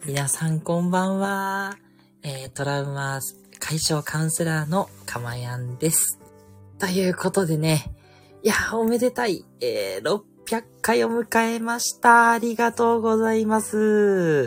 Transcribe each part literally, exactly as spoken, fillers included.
皆さんこんばんは。えー、トラウマ解消カウンセラーのかまやんです。ということでね、いやーおめでたい、えー、ろっぴゃっかいを迎えました。ありがとうございます。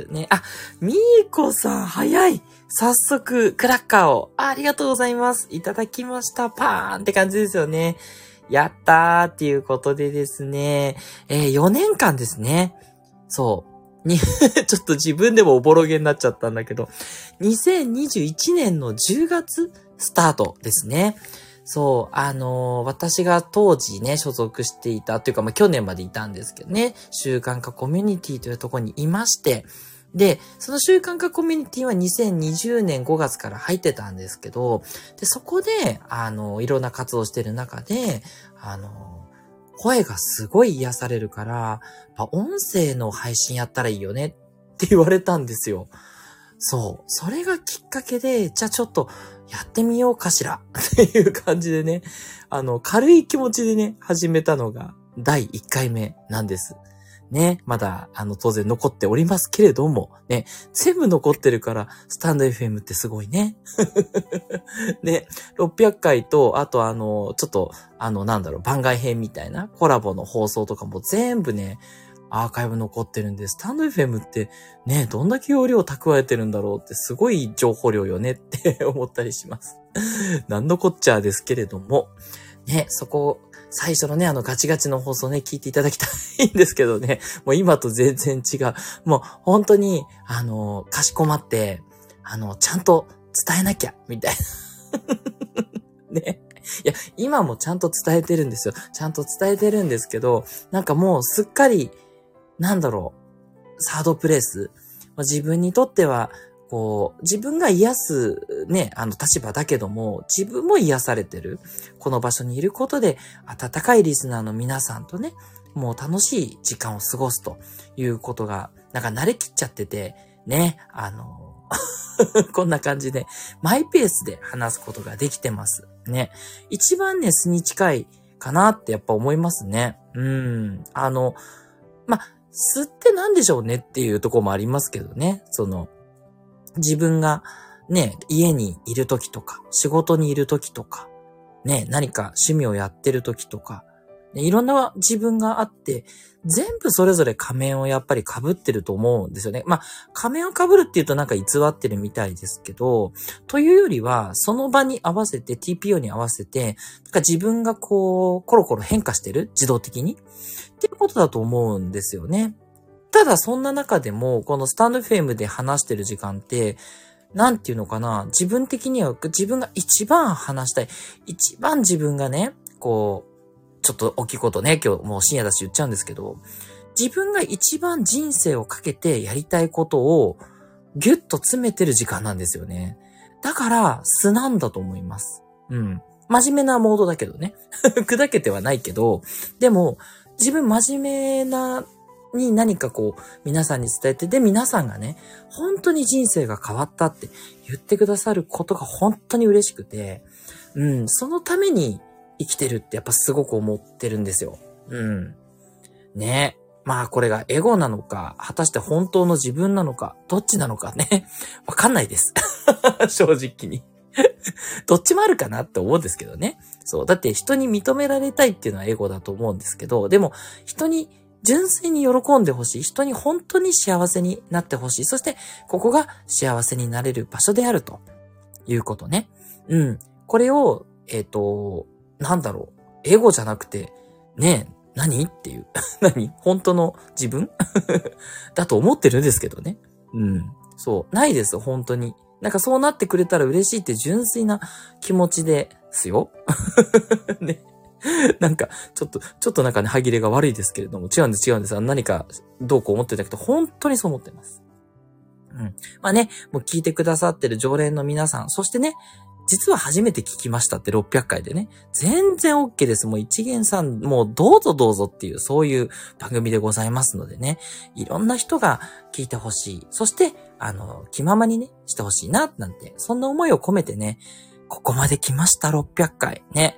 ね、あ、みーこさん早い。早速クラッカーを あ, ありがとうございます。いただきました。パーンって感じですよね。やったーっていうことでですね、えー、よねんかんですね。そう。に、ちょっと自分でもおぼろげになっちゃったんだけど、にせんにじゅういちねんのじゅうがつスタートですね。そう、あのー、私が当時ね、所属していたというか、まあ、去年までいたんですけどね、習慣化コミュニティというところにいまして、で、その習慣化コミュニティはにせんにじゅうねんごがつから入ってたんですけど、で、そこで、あの、いろんな活動してる中で、あの、声がすごい癒されるから、音声の配信やったらいいよねって言われたんですよ。そう。それがきっかけで、じゃあちょっとやってみようかしらっていう感じでね、あの、軽い気持ちでね、始めたのがだいいっかいめなんです。ね、まだ、あの、当然残っておりますけれども、ね、全部残ってるから、スタンド エフエム ってすごいね。ね、ろっぴゃっかいと、あとあの、ちょっと、あの、なんだろう、番外編みたいなコラボの放送とかも全部ね、アーカイブ残ってるんで、スタンド エフエム ってね、どんだけ容量蓄えてるんだろうってすごい情報量よねって思ったりします。なんのこっちゃですけれども、ね、そこ、最初のね、あのガチガチの放送ね、聞いていただきたいんですけどね、もう今と全然違う。もう本当に、あの、かしこまって、あの、ちゃんと伝えなきゃ、みたいな。ね。いや、今もちゃんと伝えてるんですよ。ちゃんと伝えてるんですけど、なんかもうすっかり、なんだろう、サードプレイス。自分にとっては、こう、自分が癒すね、あの立場だけども、自分も癒されてる。この場所にいることで、温かいリスナーの皆さんとね、もう楽しい時間を過ごすということが、なんか慣れきっちゃってて、ね、あの、こんな感じで、マイペースで話すことができてます。ね。一番ね、素に近いかなってやっぱ思いますね。うん。あの、ま、素って何でしょうねっていうところもありますけどね。その、自分がね、家にいる時とか、仕事にいる時とか、ね、何か趣味をやってる時とか、ね、いろんな自分があって、全部それぞれ仮面をやっぱり被ってると思うんですよね。まあ、仮面を被るって言うとなんか偽ってるみたいですけど、というよりは、その場に合わせて、ティーピーオー に合わせて、なんか自分がこう、コロコロ変化してる自動的にっていうことだと思うんですよね。ただそんな中でも、このスタンド エフエム で話してる時間って、なんていうのかな、自分的には自分が一番話したい。一番自分がね、こう、ちょっと大きいことね、今日もう深夜だし言っちゃうんですけど、自分が一番人生をかけてやりたいことをギュッと詰めてる時間なんですよね。だから素なんだと思います。うん。真面目なモードだけどね。砕けてはないけど、でも自分真面目なに何かこう皆さんに伝えて、で皆さんがね、本当に人生が変わったって言ってくださることが本当に嬉しくて、うん、そのために生きてるってやっぱすごく思ってるんですよ。うん。ね。まあこれがエゴなのか、果たして本当の自分なのか、どっちなのかね。わかんないです。正直に。どっちもあるかなって思うんですけどね。そう。だって人に認められたいっていうのはエゴだと思うんですけど、でも人に純粋に喜んでほしい。人に本当に幸せになってほしい。そしてここが幸せになれる場所であるということね。うん。これを、えっと、なんだろう。エゴじゃなくて、ねえ、何っていう。何本当の自分だと思ってるんですけどね。うん。そう。ないです、本当に。なんかそうなってくれたら嬉しいって純粋な気持ちですよ。ね。なんか、ちょっと、ちょっとなんかね、歯切れが悪いですけれども、違うんです、違うんです。何か、どうこう思ってたけど、本当にそう思ってます。うん。まあね、もう聞いてくださってる常連の皆さん、そしてね、実は初めて聞きましたってろっぴゃっかいでね。全然 OK です。もう一元さん、もうどうぞどうぞっていう、そういう番組でございますのでね。いろんな人が聞いてほしい。そして、あの、気ままにね、してほしいな、なんて、そんな思いを込めてね、ここまで来ました、ろっぴゃっかい。ね。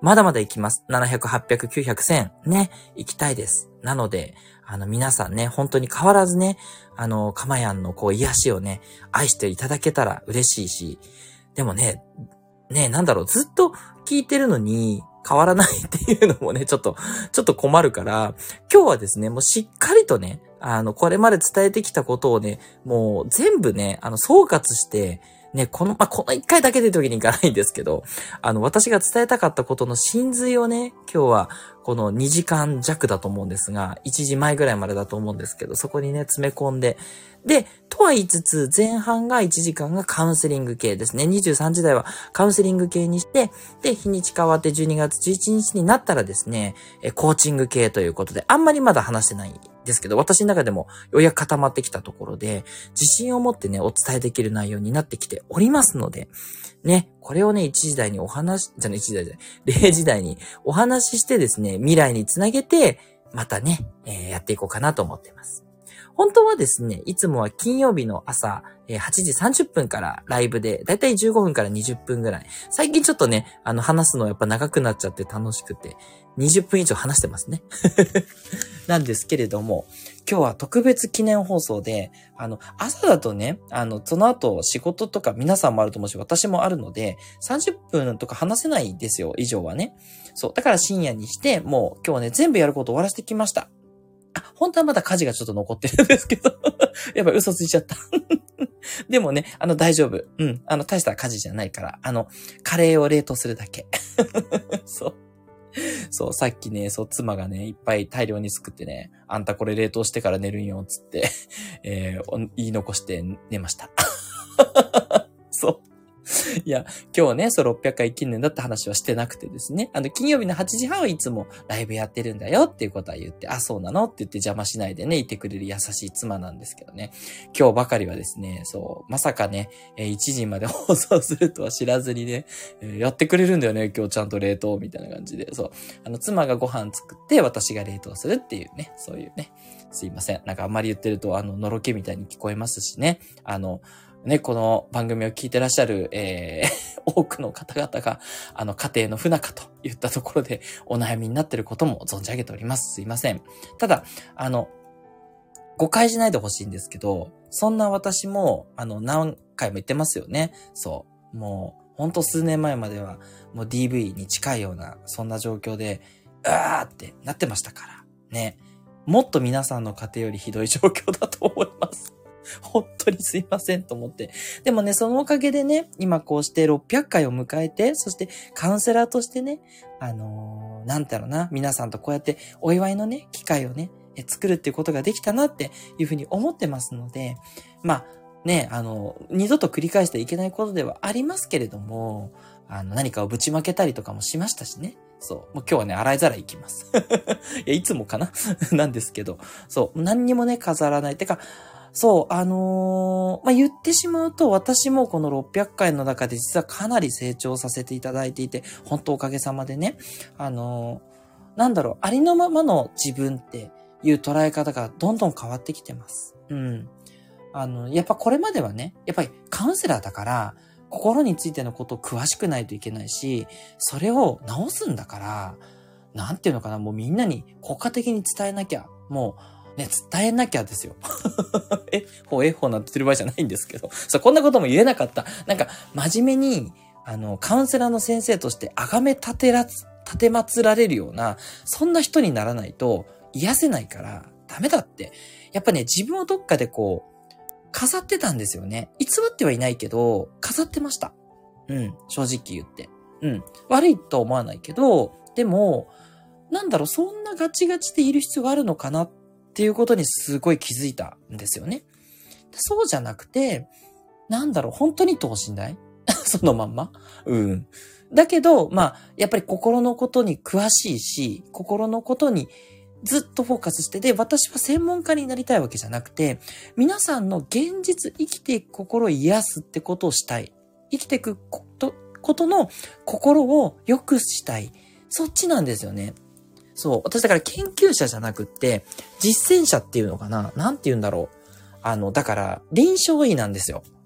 まだまだ行きます。ななひゃく、はっぴゃく、きゅうひゃく、せんね、行きたいです。なので、あの皆さんね、本当に変わらずね、あの、かまやんのこう癒しをね、愛していただけたら嬉しいし、でもね、ね、なんだろう、ずっと聞いてるのに変わらないっていうのもね、ちょっと、ちょっと困るから、今日はですね、もうしっかりとね、あの、これまで伝えてきたことをね、もう全部ね、あの、総括して、ね、この、まあ、この一回だけで時にいかないんですけど、あの、私が伝えたかったことの真髄をね、今日はこのにじかんじゃくだと思うんですが、いちじまえぐらいまでだと思うんですけど、そこにね、詰め込んで、で、とは言いつつ、前半がいちじかんがカウンセリング系ですね。にじゅうさんじ台はカウンセリング系にして、で、日にち変わってじゅうにがつじゅういちにちになったらですね、コーチング系ということで、あんまりまだ話してないんですけど、私の中でもようやく固まってきたところで、自信を持ってね、お伝えできる内容になってきておりますので、ね、これをね、いちじ台にお話、じゃあいちじ台じゃない、れいじ台にお話ししてですね、未来につなげて、またね、えー、やっていこうかなと思っています。本当はですね、いつもは金曜日の朝、はちじさんじゅっぷんからライブで、だいたいじゅうごふんからにじゅっぷんぐらい。最近ちょっとね、あの、話すのやっぱ長くなっちゃって楽しくて、にじゅっぷん以上話してますね。なんですけれども、今日は特別記念放送で、あの、朝だとね、あの、その後仕事とか皆さんもあると思うし、私もあるので、さんじゅっぷんとか話せないんですよ、以上はね。そう。だから深夜にして、もう今日はね、全部やること終わらせてきました。あ、本当はまだ家事がちょっと残ってるんですけど。やっぱ嘘ついちゃった。でもね、あの大丈夫。うん。あの大した家事じゃないから。あの、カレーを冷凍するだけ。そう。そう、さっきね、そう、妻がね、いっぱい大量に作ってね、あんたこれ冷凍してから寝るんよ、つって、えー、言い残して寝ました。そう。いや、今日ね、そうろっぴゃっかい記念だって話はしてなくてですね。あの、金曜日のはちじはんはいつもライブやってるんだよっていうことは言って、あ、そうなのって言って邪魔しないでね、いてくれる優しい妻なんですけどね。今日ばかりはですね、そう、まさかね、いちじまで放送するとは知らずにね、やってくれるんだよね、今日ちゃんと冷凍みたいな感じで。そう。あの、妻がご飯作って私が冷凍するっていうね、そういうね。すいません。なんかあんまり言ってると、あの、のろけみたいに聞こえますしね。あの、ね、この番組を聞いてらっしゃる、えー、多くの方々が、あの、家庭の不仲といったところでお悩みになっていることも存じ上げております。すいません。ただ、あの、誤解しないでほしいんですけど、そんな私も、あの、何回も言ってますよね。そう。もう、ほんと数年前までは、もう ディーブイ に近いような、そんな状況で、うわーってなってましたから。ね。もっと皆さんの家庭よりひどい状況だと思います。本当にすいませんと思って。でもね、そのおかげでね、今こうしてろっぴゃっかいを迎えて、そしてカウンセラーとしてね、あのー、なんだろうな、皆さんとこうやってお祝いのね、機会をね、作るっていうことができたなっていうふうに思ってますので、まあね、あの、二度と繰り返してはいけないことではありますけれども、あの、何かをぶちまけたりとかもしましたしね。そう。もう今日はね、洗いざらい行きます。いや、いつもかななんですけど、そう。何にもね、飾らない。てか、そう、あのー、まあ、言ってしまうと、私もこのろっぴゃっかいの中で実はかなり成長させていただいていて、本当おかげさまでね、あのー、なんだろう、ありのままの自分っていう捉え方がどんどん変わってきてます。うん。あの、やっぱこれまではね、やっぱりカウンセラーだから、心についてのことを詳しくないといけないし、それを直すんだから、なんていうのかな、もうみんなに国家的に伝えなきゃ、もう、ね、伝えなきゃですよ。え、ほえほなんて言ってる場合じゃないんですけど。そう、こんなことも言えなかった。なんか、真面目に、あの、カウンセラーの先生として崇め立てら、立て祀られるような、そんな人にならないと癒せないからダメだって。やっぱね、自分をどっかでこう、飾ってたんですよね。偽ってはいないけど、飾ってました。うん、正直言って。うん、悪いとは思わないけど、でも、なんだろう、そんなガチガチでいる必要があるのかなっていうことにすごい気づいたんですよね。そうじゃなくて、なんだろう、本当に等身大そのまんまうん。だけど、まあ、やっぱり心のことに詳しいし、心のことにずっとフォーカスして、で、私は専門家になりたいわけじゃなくて、皆さんの現実生きていく心を癒すってことをしたい。生きていくこと、ことの心を良くしたい。そっちなんですよね。そう。私だから研究者じゃなくって、実践者っていうのかな？なんて言うんだろう。あの、だから、臨床医なんですよ。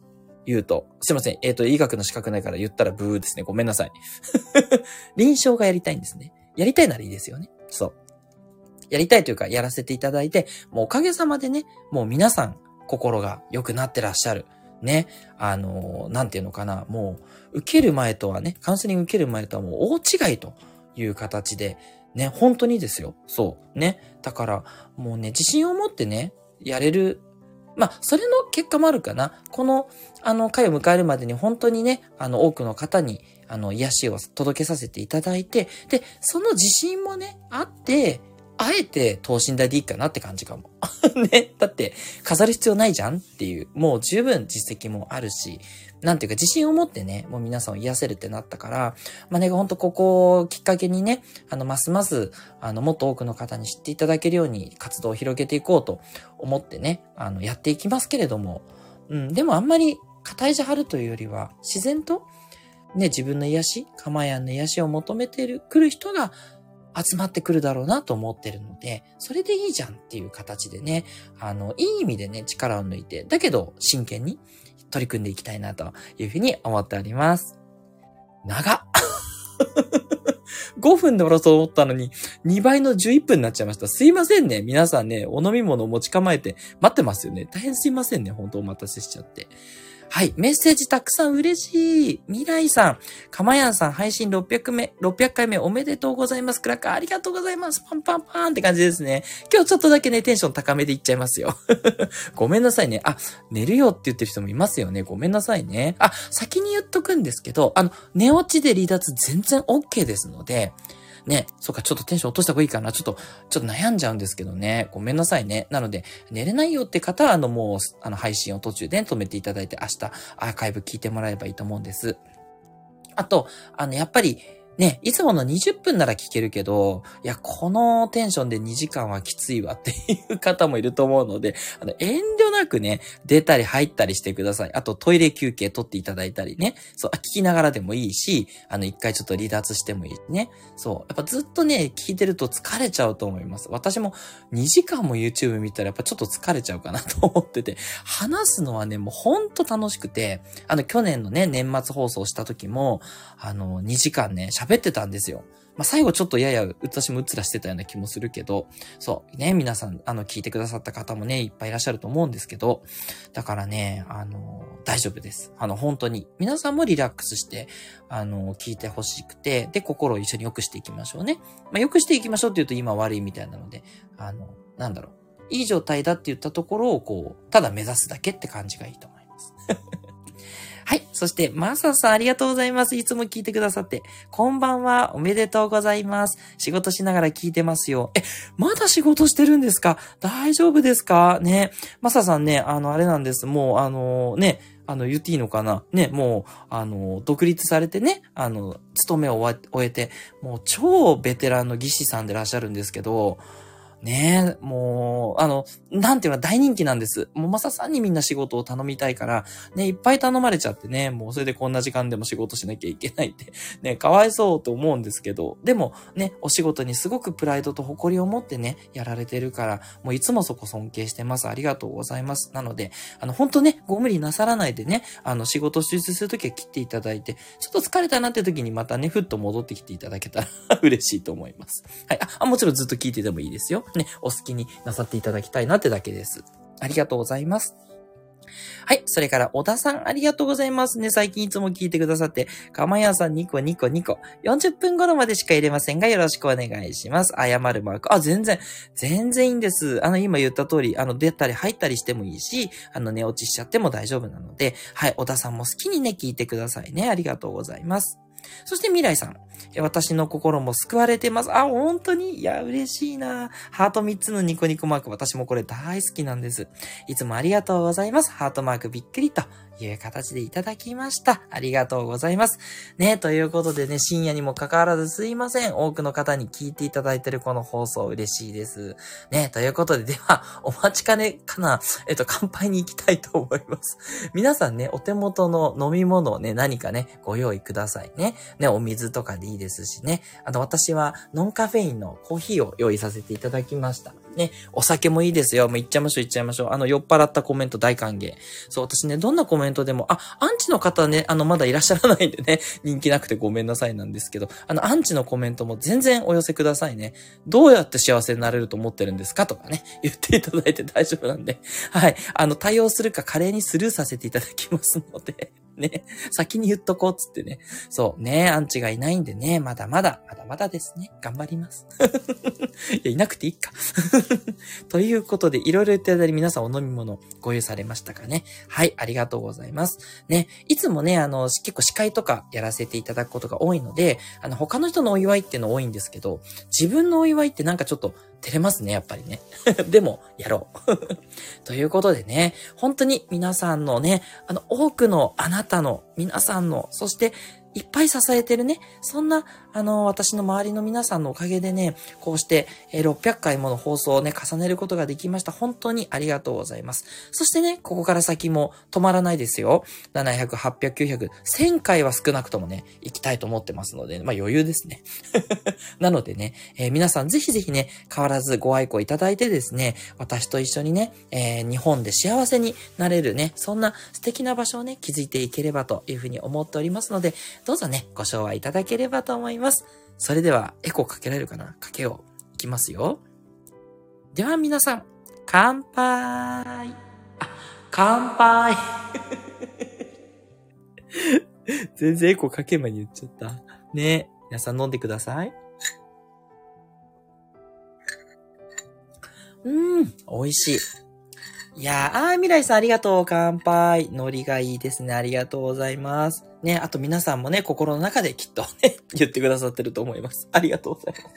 言うと。すいません。えっと、医学の資格ないから言ったらブーですね。ごめんなさい。臨床がやりたいんですね。やりたいならいいですよね。そう。やりたいというか、やらせていただいて、もうおかげさまでね、もう皆さん、心が良くなってらっしゃる。ね。あの、なんていうのかな。もう、受ける前とはね、カウンセリング受ける前とはもう大違いという形で、ね、本当にですよ。そう。ね。だから、もうね、自信を持ってね、やれる。まあ、それの結果もあるかな。この、あの、回を迎えるまでに本当にね、あの、多くの方に、あの、癒しを届けさせていただいて、で、その自信もね、あって、あえて等身大でいいかなって感じかも。ね。だって、飾る必要ないじゃんっていう、もう十分実績もあるし、なんていうか自信を持ってね、もう皆さんを癒せるってなったから、まあね、ほんとここをきっかけにね、あの、ますます、あの、もっと多くの方に知っていただけるように活動を広げていこうと思ってね、あの、やっていきますけれども、うん、でもあんまり肩意地張るというよりは、自然と、ね、自分の癒し、かまやんの癒しを求めてる、来る人が、集まってくるだろうなと思ってるので、それでいいじゃんっていう形でね、あの、いい意味でね、力を抜いて、だけど真剣に取り組んでいきたいなというふうに思っております。長っごふんで終わろうと思ったのに、にばいのじゅういっぷんになっちゃいました。すいませんね。皆さんね、お飲み物を持ち構えて待ってますよね。大変すいませんね。本当お待たせしちゃって。はい。メッセージたくさん嬉しい。未来さん、かまやんさん配信ろっぴゃくめ、ろっぴゃっかいめおめでとうございます。クラッカーありがとうございます。パンパンパンって感じですね。今日ちょっとだけね、テンション高めでいっちゃいますよ。ごめんなさいね。あ、寝るよって言ってる人もいますよね。ごめんなさいね。あ、先に言っとくんですけど、あの、寝落ちで離脱全然 OK ですので、ね、そうか、ちょっとテンション落とした方がいいかな。ちょっと、ちょっと悩んじゃうんですけどね。ごめんなさいね。なので、寝れないよって方は、あの、もう、あの、配信を途中で止めていただいて、明日、アーカイブ聞いてもらえばいいと思うんです。あと、あの、やっぱり、ね、いつものにじゅっぷんなら聞けるけど、いや、このテンションでにじかんはきついわっていう方もいると思うので、あの、遠慮なくね、出たり入ったりしてください。あと、トイレ休憩取っていただいたりね。そう、聞きながらでもいいし、あの、一回ちょっと離脱してもいいね。そう、やっぱずっとね、聞いてると疲れちゃうと思います。私もにじかんも YouTube 見たらやっぱちょっと疲れちゃうかなと思ってて、話すのはね、もうほんと楽しくて、あの、去年のね、年末放送した時も、あの、にじかんね、喋ってたんですよ。まあ、最後ちょっとやや、私もうっつらしてたような気もするけど、そうね、皆さん、あの、聞いてくださった方もね、いっぱいいらっしゃると思うんですけど、だからね、あの、大丈夫です。あの、本当に、皆さんもリラックスして、あの、聞いてほしくて、で、心を一緒に良くしていきましょうね。まあ、良くしていきましょうって言うと今悪いみたいなので、あの、なんだろう、いい状態だって言ったところを、こう、ただ目指すだけって感じがいいと思います。はい。そして、マサさんありがとうございます。いつも聞いてくださって。こんばんは。おめでとうございます。仕事しながら聞いてますよ。え、まだ仕事してるんですか？大丈夫ですかね。マサさんね、あの、あれなんです。もう、あの、ね、あの、言っていいのかなね、もう、あの、独立されてね、あの、勤めを終えて、もう超ベテランの技師さんでいらっしゃるんですけど、ねえ、もう、あの、なんていうの大人気なんです。もうまささんにみんな仕事を頼みたいから、ね、いっぱい頼まれちゃってね、もうそれでこんな時間でも仕事しなきゃいけないって、ね、かわいそうと思うんですけど、でもね、お仕事にすごくプライドと誇りを持ってね、やられてるから、もういつもそこ尊敬してます。ありがとうございます。なので、あの、本当ね、ご無理なさらないでね、あの、仕事集中するときは切っていただいて、ちょっと疲れたなって時にまたね、ふっと戻ってきていただけたら嬉しいと思います。はい。あ、もちろんずっと聞いててもいいですよ。ね、お好きになさっていただきたいなってだけです。ありがとうございます。はい。それから、小田さん、ありがとうございますね。最近いつも聞いてくださって、かまやんさんニコニコニコ。よんじゅっぷん頃までしか入れませんが、よろしくお願いします。謝るマーク。あ、全然、全然いいんです。あの、今言った通り、あの、出たり入ったりしてもいいし、あの、寝落ちしちゃっても大丈夫なので、はい。小田さんも好きにね、聞いてくださいね。ありがとうございます。そして未来さん。私の心も救われてます。あ、本当にいや、嬉しいな。ハートみっつのニコニコマーク。私もこれ大好きなんです。いつもありがとうございます。ハートマークびっくりという形でいただきました。ありがとうございます。ね、ということでね、深夜にもかかわらずすいません。多くの方に聞いていただいているこの放送嬉しいです。ね、ということで、では、お待ちかねかな。えっと、乾杯に行きたいと思います。皆さんね、お手元の飲み物をね、何かね、ご用意くださいね。 ね。ね、お水とかでいいですしね。あの、私はノンカフェインのコーヒーを用意させていただきました。ね、お酒もいいですよ。もういっちゃいましょう、いっちゃいましょう。あの、酔っ払ったコメント大歓迎。そう、私ね、どんなコメントでも、あ、アンチの方ね、あの、まだいらっしゃらないんでね、人気なくてごめんなさいなんですけど、あの、アンチのコメントも全然お寄せくださいね。どうやって幸せになれると思ってるんですかとかね、言っていただいて大丈夫なんで、はい。あの、対応するか華麗にスルーさせていただきますので、ね、先に言っとこうっつってね。そうね、アンチがいないんでね、まだまだ、まだまだですね。頑張ります。いや、いなくていいか。ということで、いろいろ言ってる間に皆さんお飲み物ご用意されましたかね。はい、ありがとうございます。ね、いつもね、あの、結構司会とかやらせていただくことが多いので、あの、他の人のお祝いっていうの多いんですけど、自分のお祝いってなんかちょっと照れますね、やっぱりね。でも、やろう。ということでね、本当に皆さんのね、あの、多くのあなたの、皆さんの、そして、いっぱい支えてるね。そんな、あの、私の周りの皆さんのおかげでね、こうして、えー、ろっぴゃっかいもの放送をね、重ねることができました。本当にありがとうございます。そしてね、ここから先も止まらないですよ。ななひゃく、はっぴゃく、きゅうひゃく、せんかいは少なくともね、行きたいと思ってますので、まあ余裕ですね。なのでね、えー、皆さんぜひぜひね、変わらずご愛顧いただいてですね、私と一緒にね、えー、日本で幸せになれるね、そんな素敵な場所をね、築いていければというふうに思っておりますので、どうぞね、ご唱和いただければと思います。それでは、エコーかけられるかな？かけよう。いきますよ。では皆さん、乾杯。あ、乾杯。全然エコーかけまに言っちゃった。ね、皆さん飲んでください。うーん、美味しい。いやー、あー、未来さんありがとう。乾杯。海苔がいいですね。ありがとうございます。ね、あと皆さんもね、心の中できっとね、言ってくださってると思います。ありがとうございます。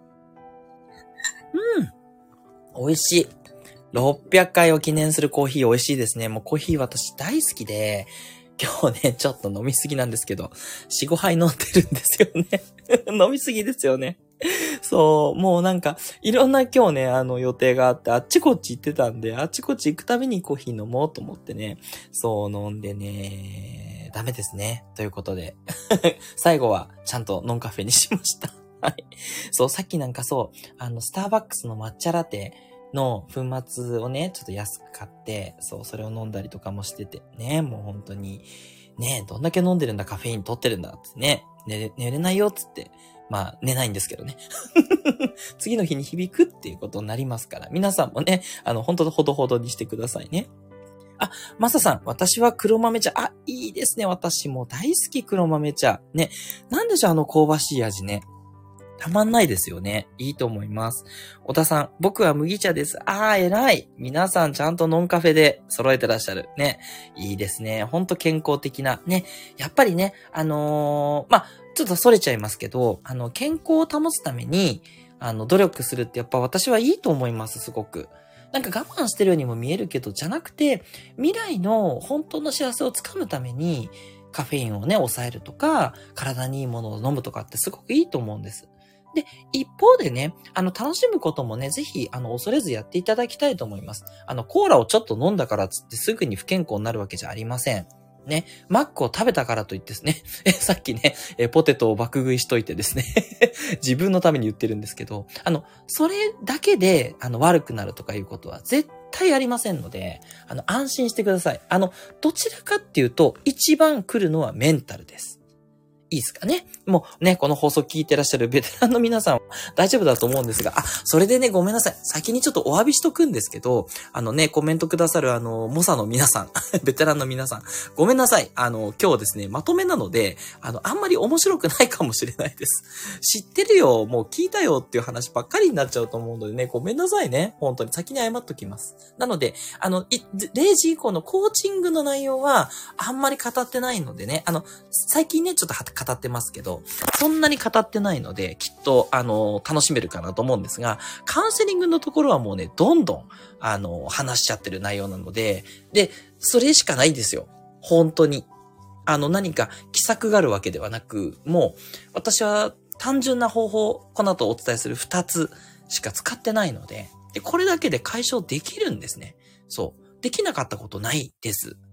うん。美味しい。ろっぴゃっかいを記念するコーヒー美味しいですね。もうコーヒー私大好きで、今日ね、ちょっと飲みすぎなんですけど、よん、ごはい飲んでるんですよね。飲みすぎですよね。そう、もうなんか、いろんな今日ね、あの予定があって、あっちこっち行ってたんで、あっちこっち行くたびにコーヒー飲もうと思ってね、そう飲んでね、ダメですね。ということで、最後はちゃんとノンカフェにしました。はい。そう、さっきなんかそう、あの、スターバックスの抹茶ラテの粉末をね、ちょっと安く買って、そう、それを飲んだりとかもしてて、ね、もう本当に、ね、どんだけ飲んでるんだ、カフェイン取ってるんだってね、寝れ、寝れないよっつって、まあ、寝ないんですけどね。次の日に響くっていうことになりますから、皆さんもね、あの、本当ほどほどにしてくださいね。あ、マサさん、私は黒豆茶。あ、いいですね。私も大好き黒豆茶。ね。なんでしょう、あの香ばしい味ね。たまんないですよね。いいと思います。小田さん、僕は麦茶です。あー、偉い。皆さんちゃんとノンカフェで揃えてらっしゃる。ね。いいですね。ほんと健康的な。ね。やっぱりね、あのー、まあ、ちょっとそれちゃいますけど、あの、健康を保つために、あの、努力するってやっぱ私はいいと思います、すごく。なんか我慢してるようにも見えるけど、じゃなくて、未来の本当の幸せをつかむために、カフェインをね、抑えるとか、体にいいものを飲むとかってすごくいいと思うんです。で、一方でね、あの、楽しむこともね、ぜひ、あの、恐れずやっていただきたいと思います。あの、コーラをちょっと飲んだからつってすぐに不健康になるわけじゃありません。ね、マックを食べたからといってですね、え、さっきね、え、ポテトを爆食いしといてですね、自分のために言ってるんですけど、あの、それだけで、あの、悪くなるとかいうことは絶対ありませんので、あの、安心してください。あの、どちらかっていうと、一番来るのはメンタルです。いいですかね。もうね、この放送聞いてらっしゃるベテランの皆さん大丈夫だと思うんですが、あ、それでね、ごめんなさい。先にちょっとお詫びしとくんですけど、あのね、コメントくださるあの、モサの皆さん、ベテランの皆さん、ごめんなさい。あの、今日ですね、まとめなので、あの、あんまり面白くないかもしれないです。知ってるよ、もう聞いたよっていう話ばっかりになっちゃうと思うのでね、ごめんなさいね。本当に先に謝っときます。なので、あの、れいじ以降のコーチングの内容は、あんまり語ってないのでね、あの、最近ね、ちょっと語ってますけど、そんなに語ってないので、きっと、あの、楽しめるかなと思うんですが、カウンセリングのところはもうね、どんどん、あの、話しちゃってる内容なので、で、それしかないんですよ。本当に。あの、何か、奇策があるわけではなく、もう、私は単純な方法、この後お伝えするふたつしか使ってないので、で、これだけで解消できるんですね。そう。できなかったことないです。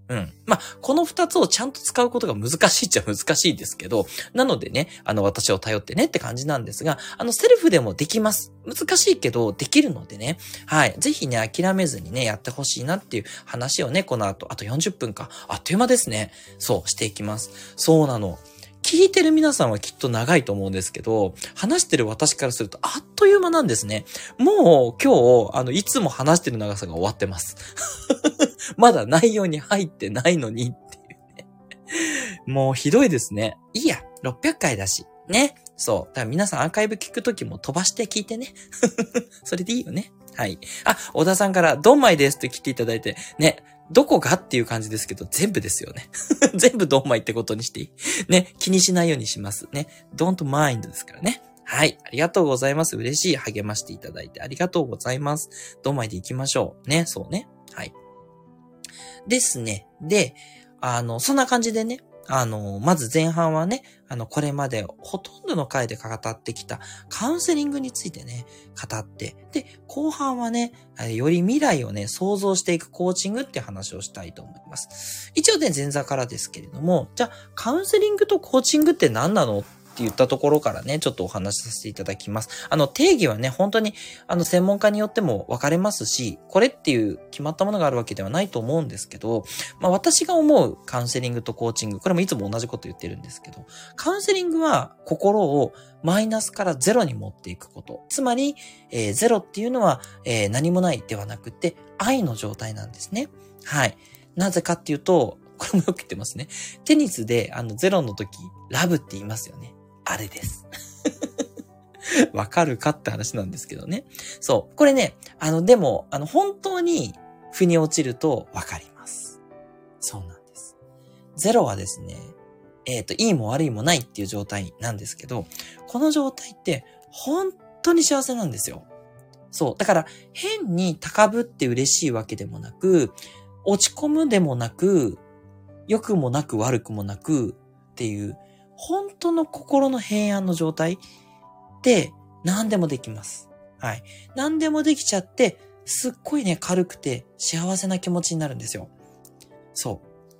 うん。まあ、この二つをちゃんと使うことが難しいっちゃ難しいですけど、なのでね、あの、私を頼ってねって感じなんですが、あの、セルフでもできます。難しいけど、できるのでね、はい。ぜひね、諦めずにね、やってほしいなっていう話をね、この後、あとよんじゅっぷんか、あっという間ですね。そう、していきます。そうなの。聞いてる皆さんはきっと長いと思うんですけど、話してる私からするとあっという間なんですね。もう今日、あの、いつも話してる長さが終わってます。まだ内容に入ってないのにっていうね。もうひどいですね。いいや、ろっぴゃっかいだし。ね。そう。だから皆さんアーカイブ聞くときも飛ばして聞いてね。それでいいよね。はい。あ、小田さんからドンマイですって来ていただいて、ね。どこがっていう感じですけど、全部ですよね。全部ドンマイってことにしていい。ね。気にしないようにしますね。don't mind ですからね。はい。ありがとうございます。嬉しい。励ましていただいてありがとうございます。ドンマイで行きましょう。ね。そうね。はい。ですね。で、あの、そんな感じでね。あの、まず前半はね、あの、これまでほとんどの回で語ってきたカウンセリングについてね、語って、で、後半はね、より未来をね、想像していくコーチングって話をしたいと思います。一応ね、前座からですけれども、じゃあ、カウンセリングとコーチングって何なのって言ったところからね、ちょっとお話しさせていただきます。あの、定義はね、本当に、あの、専門家によっても分かれますし、これっていう決まったものがあるわけではないと思うんですけど、まあ、私が思うカウンセリングとコーチング、これもいつも同じこと言ってるんですけど、カウンセリングは心をマイナスからゼロに持っていくこと。つまり、えー、ゼロっていうのは、えー、何もないではなくて、愛の状態なんですね。はい。なぜかっていうと、これもよく言ってますね。テニスで、あの、ゼロの時、ラブって言いますよね。あれです。わかるかって話なんですけどね。そう。これね、あの、でも、あの、本当に、腑に落ちるとわかります。そうなんです。ゼロはですね、えっと、いいも悪いもないっていう状態なんですけど、この状態って、本当に幸せなんですよ。そう。だから、変に高ぶって嬉しいわけでもなく、落ち込むでもなく、良くもなく悪くもなくっていう、本当の心の平安の状態って何でもできます。はい。何でもできちゃって、すっごいね、軽くて幸せな気持ちになるんですよ。そう。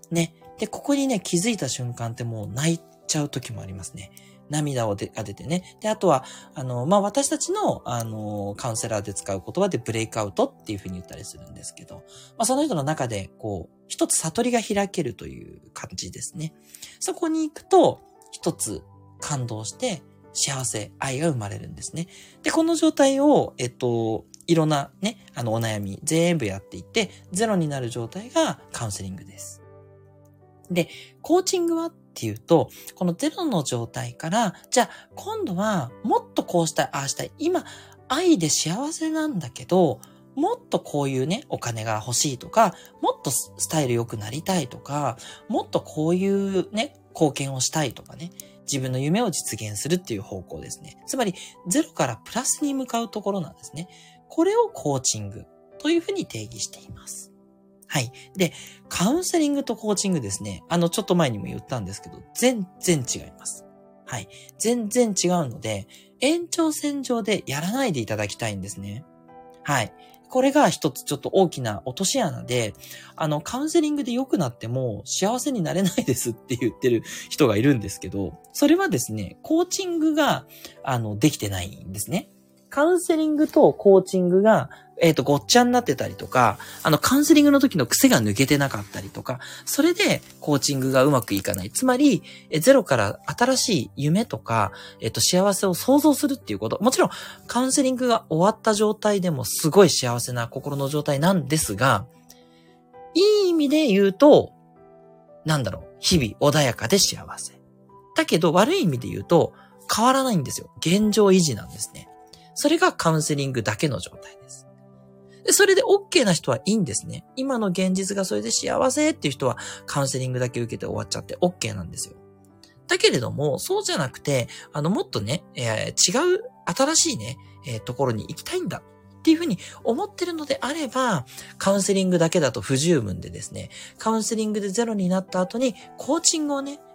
ね。で、ここにね、気づいた瞬間ってもう泣いちゃう時もありますね。涙をでが出てね。で、あとは、あの、まあ、私たちの、あの、カウンセラーで使う言葉でブレイクアウトっていう風に言ったりするんですけど、まあ、その人の中で、こう、一つ悟りが開けるという感じですね。そこに行くと、一つ感動して幸せ、愛が生まれるんですね。で、この状態を、えっと、いろんなね、あのお悩み全部やっていって、ゼロになる状態がカウンセリングです。で、コーチングはっていうと、このゼロの状態から、じゃあ今度はもっとこうしたい、ああしたい。今、愛で幸せなんだけど、もっとこういうね、お金が欲しいとか、もっとスタイル良くなりたいとか、もっとこういうね、貢献をしたいとかね、自分の夢を実現するっていう方向ですね。つまり、ゼロからプラスに向かうところなんですね。これをコーチングというふうに定義しています。はい。で、カウンセリングとコーチングですね。あの、ちょっと前にも言ったんですけど、全然違います。はい。全然違うので、延長線上でやらないでいただきたいんですね。はい。これが一つちょっと大きな落とし穴で、あの、カウンセリングで良くなっても幸せになれないですって言ってる人がいるんですけど、それはですね、コーチングが、あの、できてないんですね。カウンセリングとコーチングが、えっと、ごっちゃになってたりとか、あの、カウンセリングの時の癖が抜けてなかったりとか、それでコーチングがうまくいかない。つまり、ゼロから新しい夢とか、えっと、幸せを想像するっていうこと。もちろん、カウンセリングが終わった状態でもすごい幸せな心の状態なんですが、いい意味で言うと、なんだろう、日々穏やかで幸せ。だけど、悪い意味で言うと、変わらないんですよ。現状維持なんですね。それがカウンセリングだけの状態です。で、それで OK な人はいいんですね。今の現実がそれで幸せっていう人はカウンセリングだけ受けて終わっちゃって OK なんですよ。だけれども、そうじゃなくて、あの、もっとね、えー、違う、新しいね、えー、ところに行きたいんだっていうふうに思ってるのであれば、カウンセリングだけだと不十分でですね、カウンセリングでゼロになった後に、コーチングをね、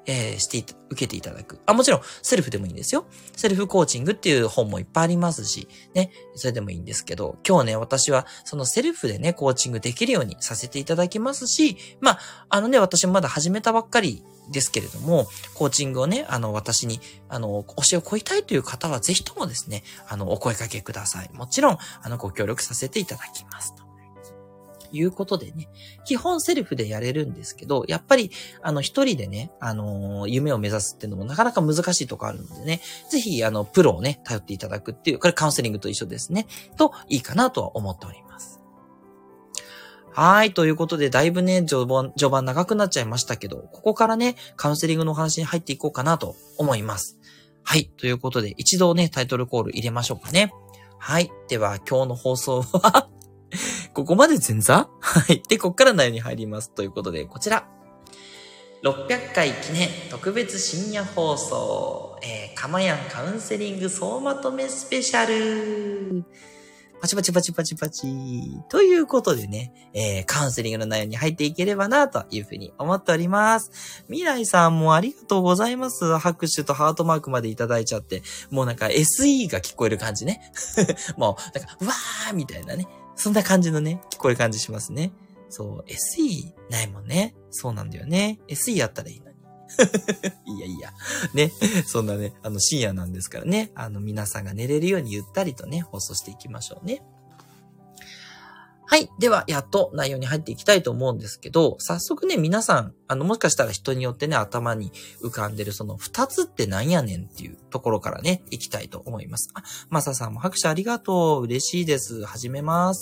えー、していた、受けていただく。あ、もちろん、セルフでもいいんですよ。セルフコーチングっていう本もいっぱいありますし、ね、それでもいいんですけど、今日ね、私は、そのセルフでね、コーチングできるようにさせていただきますし、まあ、あのね、私もまだ始めたばっかりですけれども、コーチングをね、あの、私に、あの、教えを請いたいという方は、ぜひともですね、あの、お声掛けください。もちろん、あの、ご協力させていただきますと。いうことでね、基本セルフでやれるんですけど、やっぱり、あの、一人でね、あのー、夢を目指すっていうのもなかなか難しいとこあるのでね、ぜひ、あの、プロをね、頼っていただくっていう、これカウンセリングと一緒ですね、と、いいかなとは思っております。はい、ということで、だいぶね、序盤、序盤長くなっちゃいましたけど、ここからね、カウンセリングのお話に入っていこうかなと思います。はい、ということで、一度ね、タイトルコール入れましょうかね。はい、では、今日の放送は、ここまで前座？はい。で、こっから内容に入ります。ということで、こちら。ろっぴゃっかい記念特別深夜放送、えー、かまやんカウンセリング総まとめスペシャル。パチパチパチパチパチ。ということでね、えー、カウンセリングの内容に入っていければな、というふうに思っております。未来さんもありがとうございます。拍手とハートマークまでいただいちゃって、もうなんか エスイー が聞こえる感じね。もう、なんか、うわーみたいなね。そんな感じのね、聞こえる感じしますね。そう、エスイー ないもんね。そうなんだよね。エスイー あったらいいのに。いやいや。ね。そんなね、あの深夜なんですからね。あの皆さんが寝れるようにゆったりとね、放送していきましょうね。はい。では、やっと内容に入っていきたいと思うんですけど、早速ね、皆さん、あの、もしかしたら人によってね、頭に浮かんでるその二つってなんやねんっていうところからね、いきたいと思います。あ、マサさんも拍手ありがとう。嬉しいです。始めます。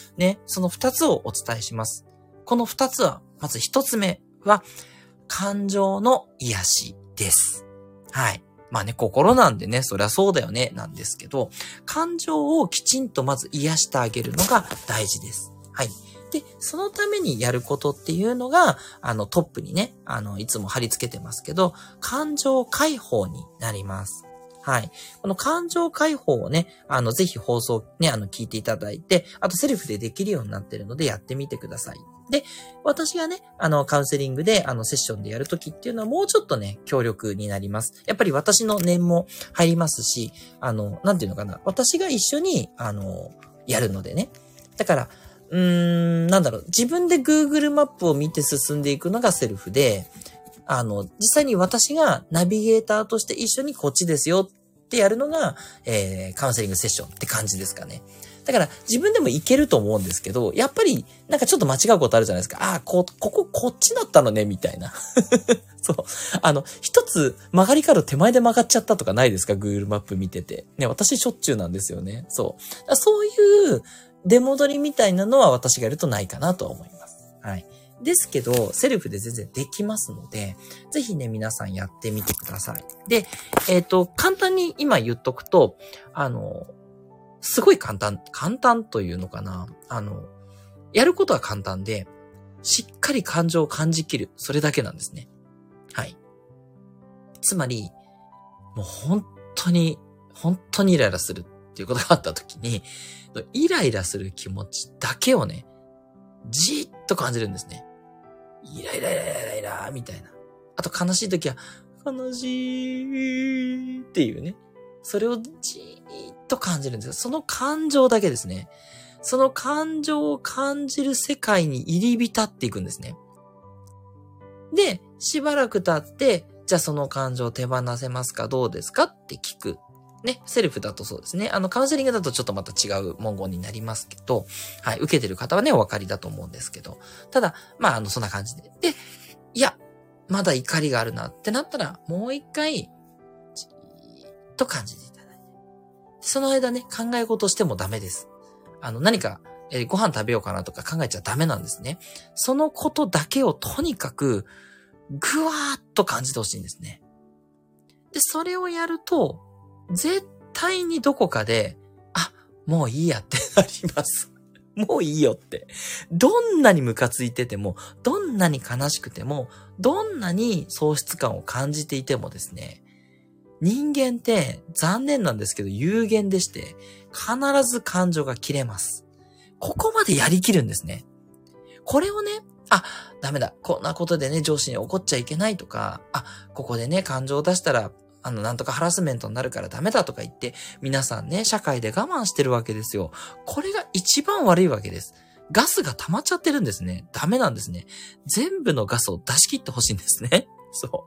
ね、その二つをお伝えします。この二つは、まず一つ目は、感情の癒しです。はい。まあね、心なんでね、そりゃそうだよね、なんですけど、感情をきちんとまず癒してあげるのが大事です。はい。で、そのためにやることっていうのが、あの、トップにね、あの、いつも貼り付けてますけど、感情解放になります。はい。この感情解放をね、あの、ぜひ放送ね、あの、聞いていただいて、あとセルフでできるようになってるのでやってみてください。で、私がね、あの、カウンセリングで、あの、セッションでやるときっていうのはもうちょっとね、協力になります。やっぱり私の念も入りますし、あの、なんていうのかな、私が一緒に、あの、やるのでね。だから、うーん、なんだろう、自分で Google マップを見て進んでいくのがセルフで、あの、実際に私がナビゲーターとして一緒にこっちですよってやるのが、えー、カウンセリングセッションって感じですかね。だから自分でもいけると思うんですけど、やっぱりなんかちょっと間違うことあるじゃないですか。ああ、こ、こここっちだったのね、みたいな。そう。あの、一つ曲がり角手前で曲がっちゃったとかないですか？ Google マップ見てて。ね、私しょっちゅうなんですよね。そう。そういう出戻りみたいなのは私がやるとないかなと思います。はい。ですけど、セルフで全然できますので、ぜひね、皆さんやってみてください。で、えっと、簡単に今言っとくと、あの、すごい簡単、簡単というのかな。あの、やることは簡単で、しっかり感情を感じきる。それだけなんですね。はい。つまり、もう本当に、本当にイライラするっていうことがあったときに、イライラする気持ちだけをね、じーっと感じるんですね。イライライライライライラみたいな。あと悲しいときは、悲しいっていうね。それをじーっと感じるんですよ。その感情だけですね。その感情を感じる世界に入り浸っていくんですね。で、しばらく経って、じゃあその感情を手放せますか？どうですか？って聞く。ね、セルフだとそうですね。あの、カウンセリングだとちょっとまた違う文言になりますけど、はい、受けてる方はね、お分かりだと思うんですけど、ただ、まあ、あの、そんな感じで。で、いや、まだ怒りがあるなってなったら、もう一回、じーっと感じていただいて。その間ね、考え事してもダメです。あの、何か、えー、ご飯食べようかなとか考えちゃダメなんですね。そのことだけをとにかく、ぐわーっと感じてほしいんですね。で、それをやると、絶対にどこかで、あ、もういいやってなります。もういいよって。どんなにムカついてても、どんなに悲しくても、どんなに喪失感を感じていてもですね、人間って残念なんですけど有限でして、必ず感情が切れます。ここまでやりきるんですね。これをね、 あ、ダメだ。こんなことでね、上司に怒っちゃいけないとか、あ、ここでね、感情を出したら、あの、なんとかハラスメントになるからダメだとか言って、皆さんね、社会で我慢してるわけですよ。これが一番悪いわけです。ガスが溜まっちゃってるんですね。ダメなんですね。全部のガスを出し切ってほしいんですね。そう。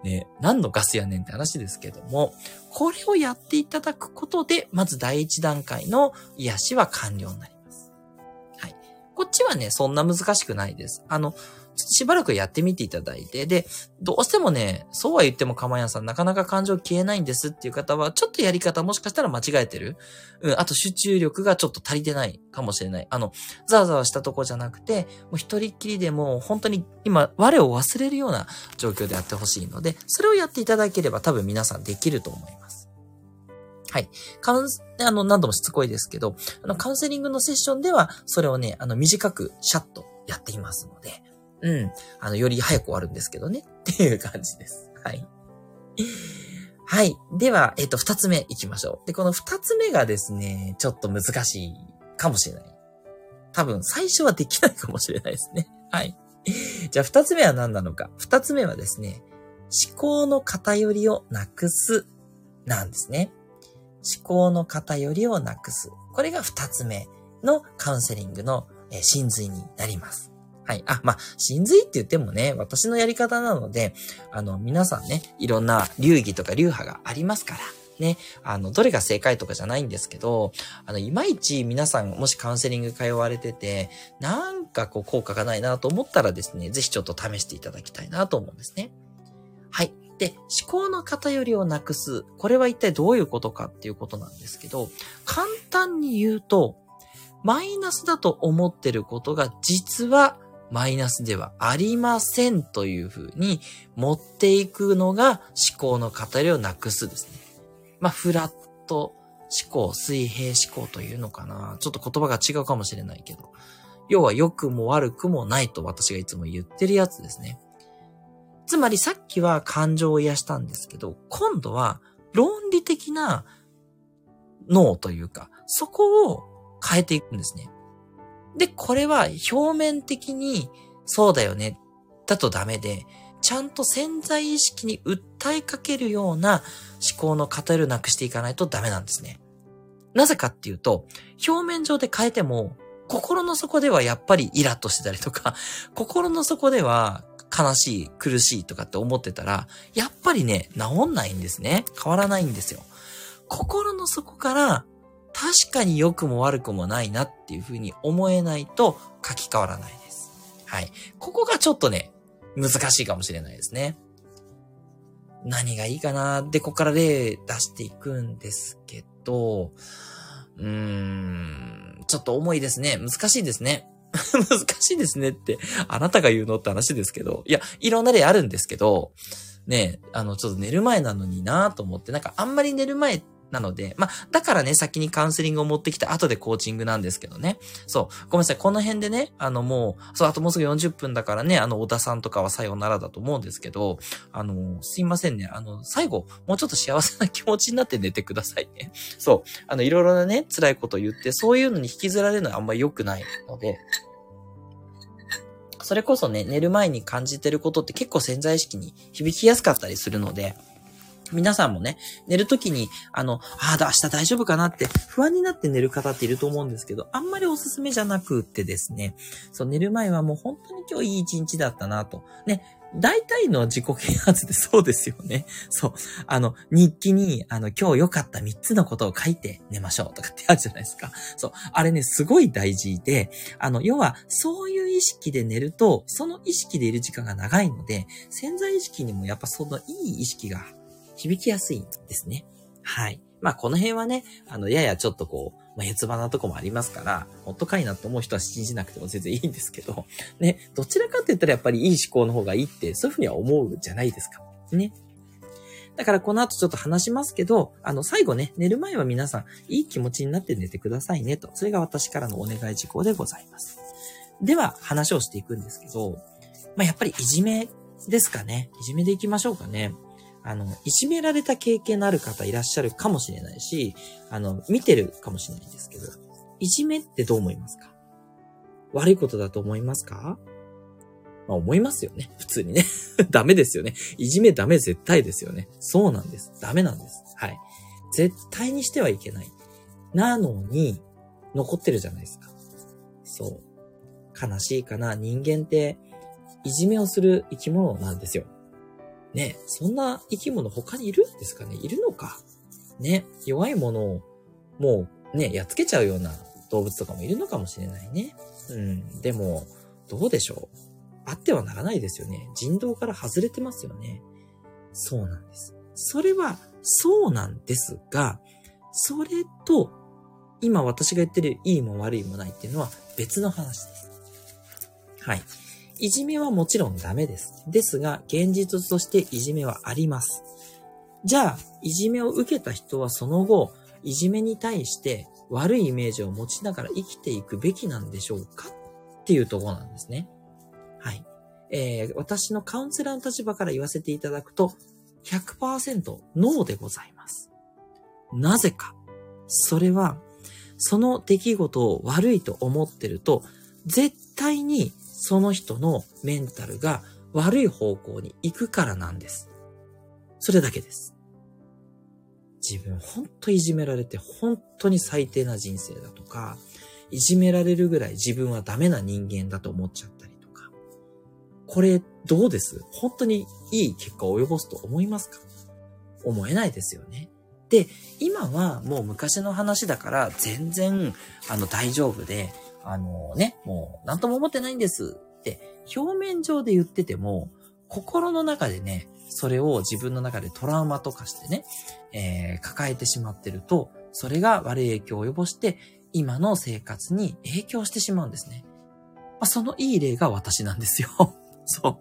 ね、何のガスやねんって話ですけども、これをやっていただくことで、まず第一段階の癒しは完了になります。はい。こっちはね、そんな難しくないです。あの、しばらくやってみていただいて、で、どうしてもね、そうは言ってもかまやんさんなかなか感情消えないんですっていう方は、ちょっとやり方もしかしたら間違えてる。うん、あと集中力がちょっと足りてないかもしれない。あの、ざわざわしたとこじゃなくて、もう一人っきりでも本当に今、我を忘れるような状況でやってほしいので、それをやっていただければ多分皆さんできると思います。はい。カウンス、あの、何度もしつこいですけど、あの、カウンセリングのセッションでは、それをね、あの、短くシャッとやっていますので、うん。あの、より早く終わるんですけどね。っていう感じです。はい。はい。では、えっと、二つ目行きましょう。で、この二つ目がですね、ちょっと難しいかもしれない。多分、最初はできないかもしれないですね。はい。じゃあ、二つ目は何なのか。二つ目はですね、思考の偏りをなくす、なんですね。思考の偏りをなくす。これが二つ目のカウンセリングの真髄になります。はい。あ、まあ、真髄って言ってもね、私のやり方なので、あの、皆さんね、いろんな流儀とか流派がありますから、ね、あの、どれが正解とかじゃないんですけど、あの、いまいち皆さん、もしカウンセリング通われてて、なんかこう、効果がないなと思ったらですね、ぜひちょっと試していただきたいなと思うんですね。はい。で、思考の偏りをなくす。これは一体どういうことかっていうことなんですけど、簡単に言うと、マイナスだと思ってることが実はマイナスではありませんというふうに持っていくのが思考の偏りをなくすですね。まあ、フラット思考、水平思考というのかな。ちょっと言葉が違うかもしれないけど。要は良くも悪くもないと私がいつも言ってるやつですね。つまりさっきは感情を癒したんですけど、今度は論理的な脳というか、そこを変えていくんですね。で、これは表面的にそうだよね、だとダメで、ちゃんと潜在意識に訴えかけるような思考の偏りをなくしていかないとダメなんですね。なぜかっていうと、表面上で変えても、心の底ではやっぱりイラッとしてたりとか、心の底では悲しい、苦しいとかって思ってたら、やっぱりね、治んないんですね。変わらないんですよ。心の底から、確かに良くも悪くもないなっていうふうに思えないと書き換わらないです。はい。ここがちょっとね、難しいかもしれないですね。何がいいかな。で、ここから例出していくんですけど、うーん、ちょっと重いですね。難しいですね。難しいですねって、あなたが言うのって話ですけど、いや、いろんな例あるんですけど、ね、あの、ちょっと寝る前なのになと思って、なんかあんまり寝る前なので、まあ、だからね、先にカウンセリングを持ってきた後でコーチングなんですけどね。そう。ごめんなさい。この辺でね、あのもう、そう、あともうすぐよんじゅっぷんだからね、あの、小田さんとかはさようならだと思うんですけど、あの、すいませんね。あの、最後、もうちょっと幸せな気持ちになって寝てくださいね。そう。あの、いろいろなね、辛いことを言って、そういうのに引きずられるのはあんまり良くないので、それこそね、寝る前に感じてることって結構潜在意識に響きやすかったりするので、皆さんもね、寝るときに、あの、ああ、明日大丈夫かなって不安になって寝る方っていると思うんですけど、あんまりおすすめじゃなくってですね、そう、寝る前はもう本当に今日いい一日だったなと。ね、大体の自己啓発でそうですよね。そう。あの、日記に、あの、今日良かったみっつのことを書いて寝ましょうとかってあるじゃないですか。そう。あれね、すごい大事で、あの、要は、そういう意識で寝ると、その意識でいる時間が長いので、潜在意識にもやっぱそのいい意識が響きやすいんですね。はい。まあ、この辺はね、あの、ややちょっとこう、まあ、ヘツバなとこもありますから、ほっとかいなと思う人は信じなくても全然いいんですけど、ね、どちらかって言ったらやっぱりいい思考の方がいいって、そういうふうには思うじゃないですか。ね。だからこの後ちょっと話しますけど、あの、最後ね、寝る前は皆さん、いい気持ちになって寝てくださいねと。それが私からのお願い事項でございます。では、話をしていくんですけど、まあ、やっぱりいじめですかね。いじめでいきましょうかね。あの、いじめられた経験のある方いらっしゃるかもしれないし、あの、見てるかもしれないんですけど、いじめってどう思いますか？悪いことだと思いますか？ まあ思いますよね。普通にね。ダメですよね。いじめダメ絶対ですよね。そうなんです。ダメなんです。はい。絶対にしてはいけない。なのに、残ってるじゃないですか。そう。悲しいかな。人間って、いじめをする生き物なんですよ。ね。そんな生き物他にいるんですかね。いるのか。ね。弱いものを、もうね、やっつけちゃうような動物とかもいるのかもしれないね。うん。でも、どうでしょう。あってはならないですよね。人道から外れてますよね。そうなんです。それは、そうなんですが、それと、今私が言ってるいいも悪いもないっていうのは別の話です。はい。いじめはもちろんダメです。ですが、現実としていじめはあります。じゃあ、いじめを受けた人はその後、いじめに対して悪いイメージを持ちながら生きていくべきなんでしょうかっていうところなんですね。はい。えー、私のカウンセラーの立場から言わせていただくと、ひゃくパーセント ノーでございます。なぜか。それは、その出来事を悪いと思ってると、絶対にその人のメンタルが悪い方向に行くからなんです。それだけです。自分ほんといじめられて本当に最低な人生だとか、いじめられるぐらい自分はダメな人間だと思っちゃったりとか。これどうです？本当にいい結果を及ぼすと思いますか？思えないですよね。で、今はもう昔の話だから全然あの大丈夫で、あのね、もう何とも思ってないんですって表面上で言ってても、心の中でね、それを自分の中でトラウマとかしてね、えー、抱えてしまってると、それが悪い影響を及ぼして今の生活に影響してしまうんですね。まあ、そのいい例が私なんですよ。そう。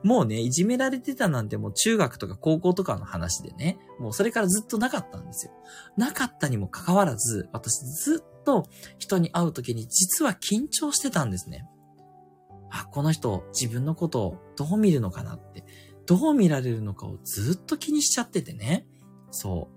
もうね、いじめられてたなんてもう中学とか高校とかの話でね、もうそれからずっとなかったんですよ。なかったにもかかわらず、私ずっと人に会うときに実は緊張してたんですね。あ、この人自分のことをどう見るのかなって、どう見られるのかをずっと気にしちゃっててね。そう。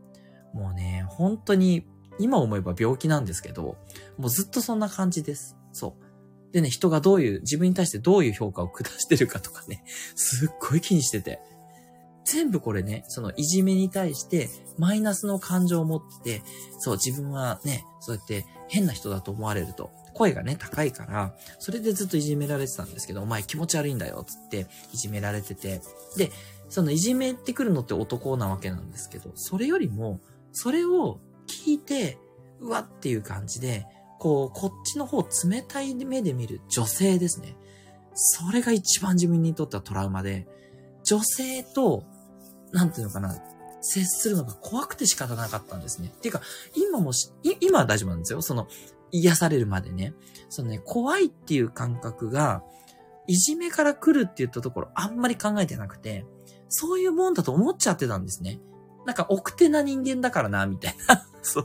もうね、本当に今思えば病気なんですけど、もうずっとそんな感じです。そう。でね、人がどういう、自分に対してどういう評価を下してるかとかね、すっごい気にしてて。全部これね、そのいじめに対してマイナスの感情を持って、そう、自分はね、そうやって変な人だと思われると、声がね、高いから、それでずっといじめられてたんですけど、お前気持ち悪いんだよ、つっていじめられてて。で、そのいじめってくるのって男なわけなんですけど、それよりも、それを聞いて、うわっていう感じで、こう、こっちの方冷たい目で見る女性ですね。それが一番自分にとってはトラウマで、女性と、なんていうのかな、接するのが怖くて仕方なかったんですね。っていうか、今もし、今は大丈夫なんですよ。その、癒されるまでね。そのね、怖いっていう感覚が、いじめから来るって言ったところ、あんまり考えてなくて、そういうもんだと思っちゃってたんですね。なんか奥手な人間だからな、みたいな。そう。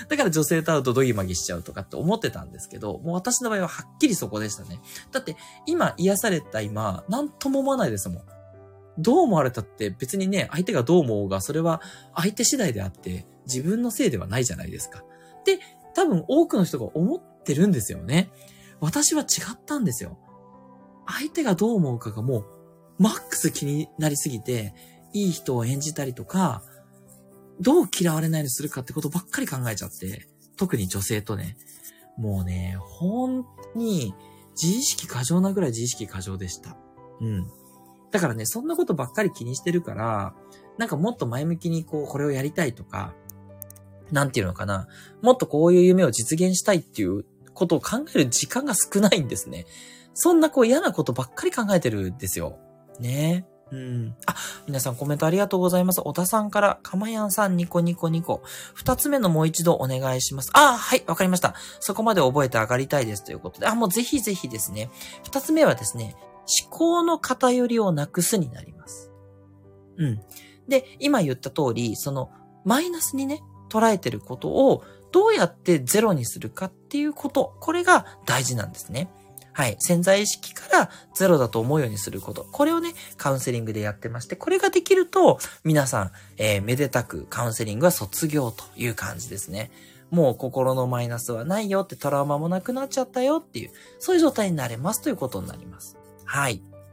だから女性と会うとドギマギしちゃうとかって思ってたんですけど、もう私の場合ははっきりそこでしたね。だって今癒された今、なんとも思わないですもん。どう思われたって別にね、相手がどう思うが、それは相手次第であって、自分のせいではないじゃないですか。で、多分多くの人が思ってるんですよね。私は違ったんですよ。相手がどう思うかがもう、マックス気になりすぎて、いい人を演じたりとか、どう嫌われないようにするかってことばっかり考えちゃって、特に女性とね、もうね、本当に自意識過剰なぐらい自意識過剰でした。うん。だからね、そんなことばっかり気にしてるから、なんかもっと前向きにこう、これをやりたいとか、なんていうのかな、もっとこういう夢を実現したいっていうことを考える時間が少ないんですね。そんなこう嫌なことばっかり考えてるんですよ。ね。うん。あ、皆さんコメントありがとうございます。小田さんから、かまやんさんニコニコニコ。二つ目のもう一度お願いします。あ、はい、わかりました。そこまで覚えて上がりたいですということで。あ、もうぜひぜひですね。二つ目はですね、思考の偏りをなくすになります。うん。で、今言った通り、その、マイナスにね、捉えてることをどうやってゼロにするかっていうこと、これが大事なんですね。はい。潜在意識からゼロだと思うようにすること。これをね、カウンセリングでやってまして、これができると、皆さん、えー、めでたくカウンセリングは卒業という感じですね。もう心のマイナスはないよって、トラウマもなくなっちゃったよっていう、そういう状態になれますということになります。はい。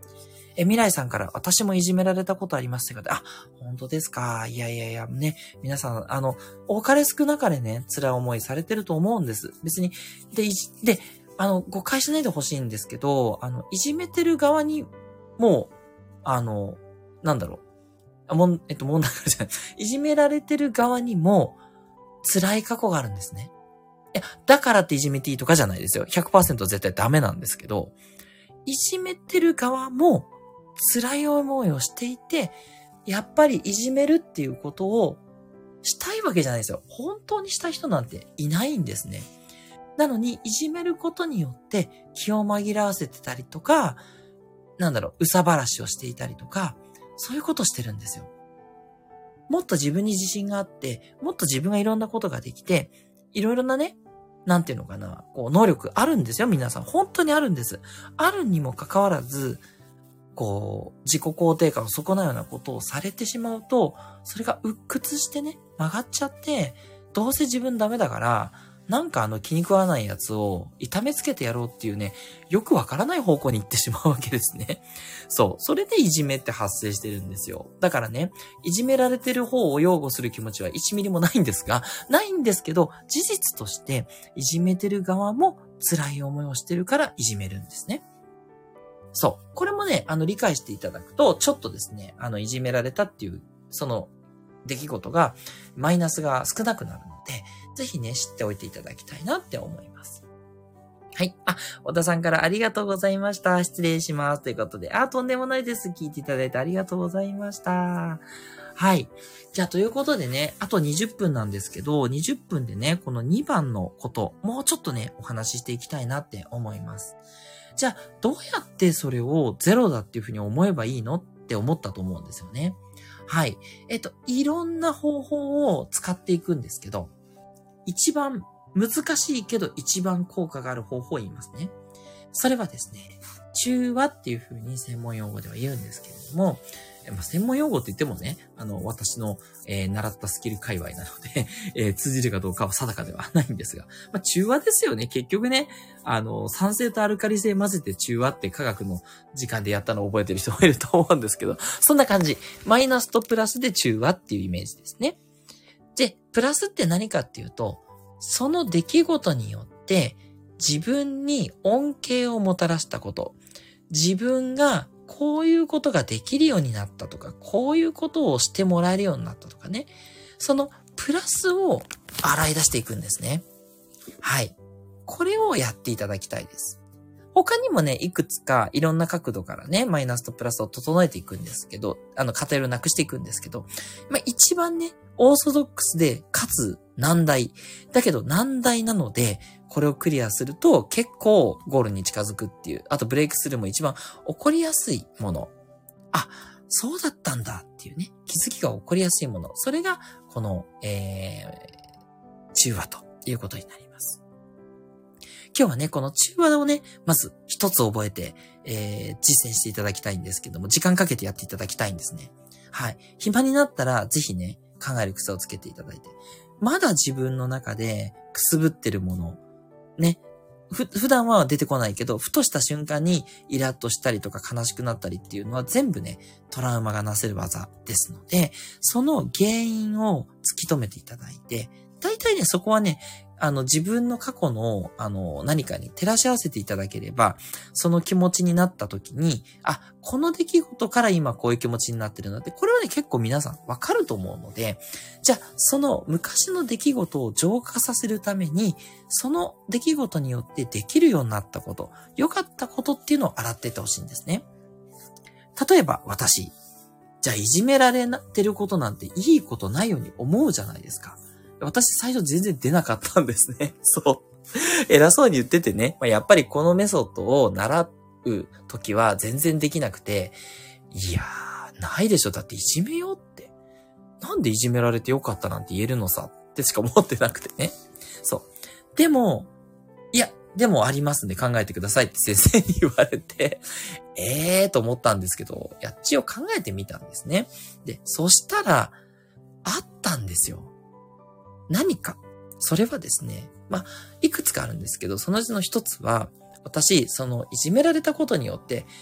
え、未来さんから私もいじめられたことありますって方、あ、本当ですか。いやいやいや、ね、皆さん、あの、多かれ少なかれね、辛い思いされてると思うんです。別に、で、いじで、あの、誤解しないでほしいんですけど、あの、いじめてる側にも、あの、なんだろう。あもん、えっと、問題がじゃない。いじめられてる側にも、辛い過去があるんですね。いや、だからっていじめていいとかじゃないですよ。ひゃくパーセント 絶対ダメなんですけど、いじめてる側も辛い思いをしていて、やっぱりいじめるっていうことをしたいわけじゃないですよ。本当にした人なんていないんですね。なのに、いじめることによって気を紛らわせてたりとか、なんだろう、うさばらしをしていたりとか、そういうことしてるんですよ。もっと自分に自信があって、もっと自分がいろんなことができて、いろいろなね、なんていうのかな、こう、能力あるんですよ、皆さん。本当にあるんです。あるにもかかわらず、こう、自己肯定感を損なうようなことをされてしまうと、それが鬱屈してね、曲がっちゃって、どうせ自分ダメだから、なんかあの気に食わないやつを痛めつけてやろうっていうね、よくわからない方向に行ってしまうわけですね。そう。それでいじめって発生してるんですよ。だからね、いじめられてる方を擁護する気持ちはいちミリもないんですが、ないんですけど、事実として、いじめてる側も辛い思いをしてるからいじめるんですね。そう。これもね、あの、理解していただくと、ちょっとですね、あの、いじめられたっていう、その、出来事が、マイナスが少なくなるので、ぜひね、知っておいていただきたいなって思います。はい。あ、小田さんからありがとうございました。失礼します。ということで、あ、とんでもないです。聞いていただいてありがとうございました。はい。じゃあ、ということでね、あとにじゅっぷんなんですけど、にじゅっぷんでね、このにばんのこと、もうちょっとね、お話ししていきたいなって思います。じゃあ、どうやってそれをゼロだっていうふうに思えばいいのって思ったと思うんですよね。はい。えっと、いろんな方法を使っていくんですけど、一番難しいけど一番効果がある方法を言いますね。それはですね、中和っていうふうに専門用語では言うんですけれども、まあ、専門用語って言ってもね、あの、私の、えー、習ったスキル界隈なので、えー、通じるかどうかは定かではないんですが、まあ、中和ですよね。結局ね、あの、酸性とアルカリ性混ぜて中和って科学の時間でやったのを覚えてる人もいると思うんですけど、そんな感じ。マイナスとプラスで中和っていうイメージですね。で、プラスって何かっていうと、その出来事によって自分に恩恵をもたらしたこと、自分がこういうことができるようになったとか、こういうことをしてもらえるようになったとかね。そのプラスを洗い出していくんですね。はい。これをやっていただきたいです。他にもね、いくつかいろんな角度からね、マイナスとプラスを整えていくんですけど、あの、偏りをなくしていくんですけど、まあ一番ね、オーソドックスで、かつ難題。だけど難題なので、これをクリアすると結構ゴールに近づくっていう。あとブレイクスルーも一番起こりやすいもの。あ、そうだったんだっていうね、気づきが起こりやすいもの。それが、この、えー、中和ということになります。今日はね、この中和をね、まず一つ覚えて、えー、実践していただきたいんですけども、時間かけてやっていただきたいんですね。はい。暇になったら、ぜひね、考える癖をつけていただいて。まだ自分の中でくすぶってるもの、ね。ふ、普段は出てこないけど、ふとした瞬間にイラッとしたりとか悲しくなったりっていうのは全部ね、トラウマがなせる技ですので、その原因を突き止めていただいて、大体ね、そこはね、あの、自分の過去の、あの、何かに照らし合わせていただければ、その気持ちになった時に、あ、この出来事から今こういう気持ちになってるので、これはね、結構皆さんわかると思うので、じゃあ、その昔の出来事を浄化させるために、その出来事によってできるようになったこと、良かったことっていうのを洗っていってほしいんですね。例えば、私。じゃあ、いじめられてることなんていいことないように思うじゃないですか。私最初全然出なかったんですね。そう。偉そうに言っててね。まあ、やっぱりこのメソッドを習うときは全然できなくて、いやー、ないでしょ。だっていじめよって。なんでいじめられてよかったなんて言えるのさってしか思ってなくてね。そう。でも、いや、でもありますんで考えてくださいって先生に言われて、えーと思ったんですけど、やっちを考えてみたんですね。で、そしたら、あったんですよ。何か。それはですね、まあ、いくつかあるんですけど、そのうちの一つは、私、その、いじめられたことによって、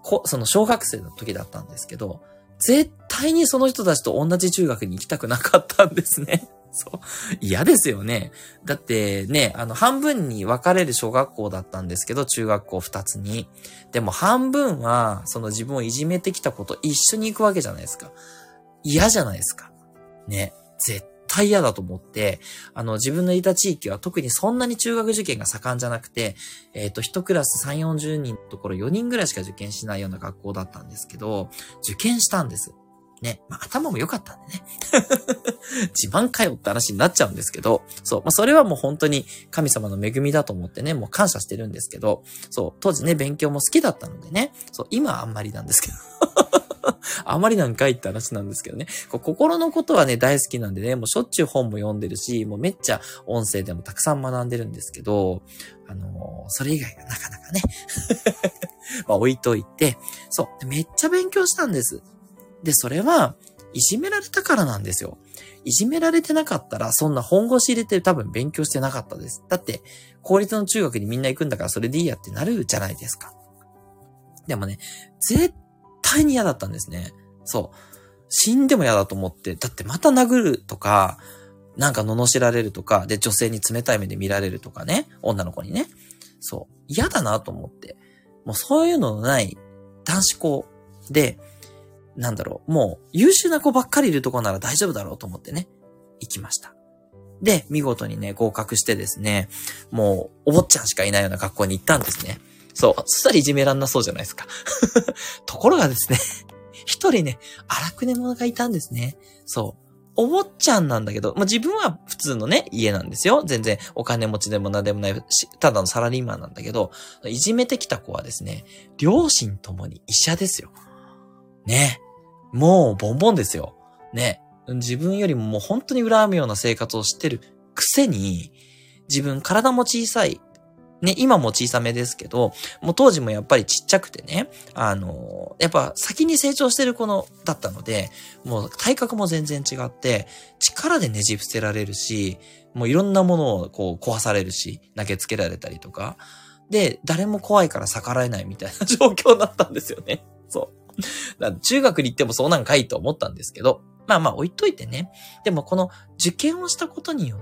こ、その小学生の時だったんですけど、絶対にその人たちと同じ中学に行きたくなかったんですね。そう。嫌ですよね。だってね、あの、半分に分かれる小学校だったんですけど、中学校二つに。でも半分は、その自分をいじめてきた子と一緒に行くわけじゃないですか。嫌じゃないですか。ね。絶対嫌だと思って、あの、自分のいた地域は特にそんなに中学受験が盛んじゃなくて、えっと、一クラスさん、よんじゅうにんのところよにんぐらいしか受験しないような学校だったんですけど、受験したんです。ね。まあ、頭も良かったんでね。自慢かよって話になっちゃうんですけど、そう。まあ、それはもう本当に神様の恵みだと思ってね、もう感謝してるんですけど、そう。当時ね、勉強も好きだったのでね、そう。今はあんまりなんですけど。あまりなんかいって話なんですけどね。こう心のことはね、大好きなんでね、もうしょっちゅう本も読んでるし、もうめっちゃ音声でもたくさん学んでるんですけど、あのー、それ以外がなかなかね、まあ置いといて、そう。めっちゃ勉強したんです。で、それは、いじめられたからなんですよ。いじめられてなかったら、そんな本腰入れて多分勉強してなかったです。だって、公立の中学にみんな行くんだからそれでいいやってなるじゃないですか。でもね、絶対に嫌だったんですね。そう。死んでも嫌だと思って、だってまた殴るとか、なんか罵られるとか、で、女性に冷たい目で見られるとかね、女の子にね。そう。嫌だなと思って。もうそういうののない男子校で、なんだろう、もう優秀な子ばっかりいるとこなら大丈夫だろうと思ってね、行きました。で、見事にね、合格してですね、もう、お坊ちゃんしかいないような学校に行ったんですね。そう。そしたらいじめらんなそうじゃないですか。ところがですね、一人ね、荒くれ者がいたんですね。そう。お坊ちゃんなんだけど、まあ、自分は普通のね、家なんですよ。全然お金持ちでも何でもないし、ただのサラリーマンなんだけど、いじめてきた子はですね、両親ともに医者ですよ。ね。もうボンボンですよ。ね。自分よりももう本当に羨むような生活をしてるくせに、自分体も小さい。ね、今も小さめですけど、もう当時もやっぱりちっちゃくてね、あの、やっぱ先に成長してる子のだったので、もう体格も全然違って、力でねじ伏せられるし、もういろんなものをこう壊されるし、投げつけられたりとか、で、誰も怖いから逆らえないみたいな状況だったんですよね。そう。だから中学に行ってもそうなんかいと思ったんですけど、まあまあ置いといてね。でもこの受験をしたことによって、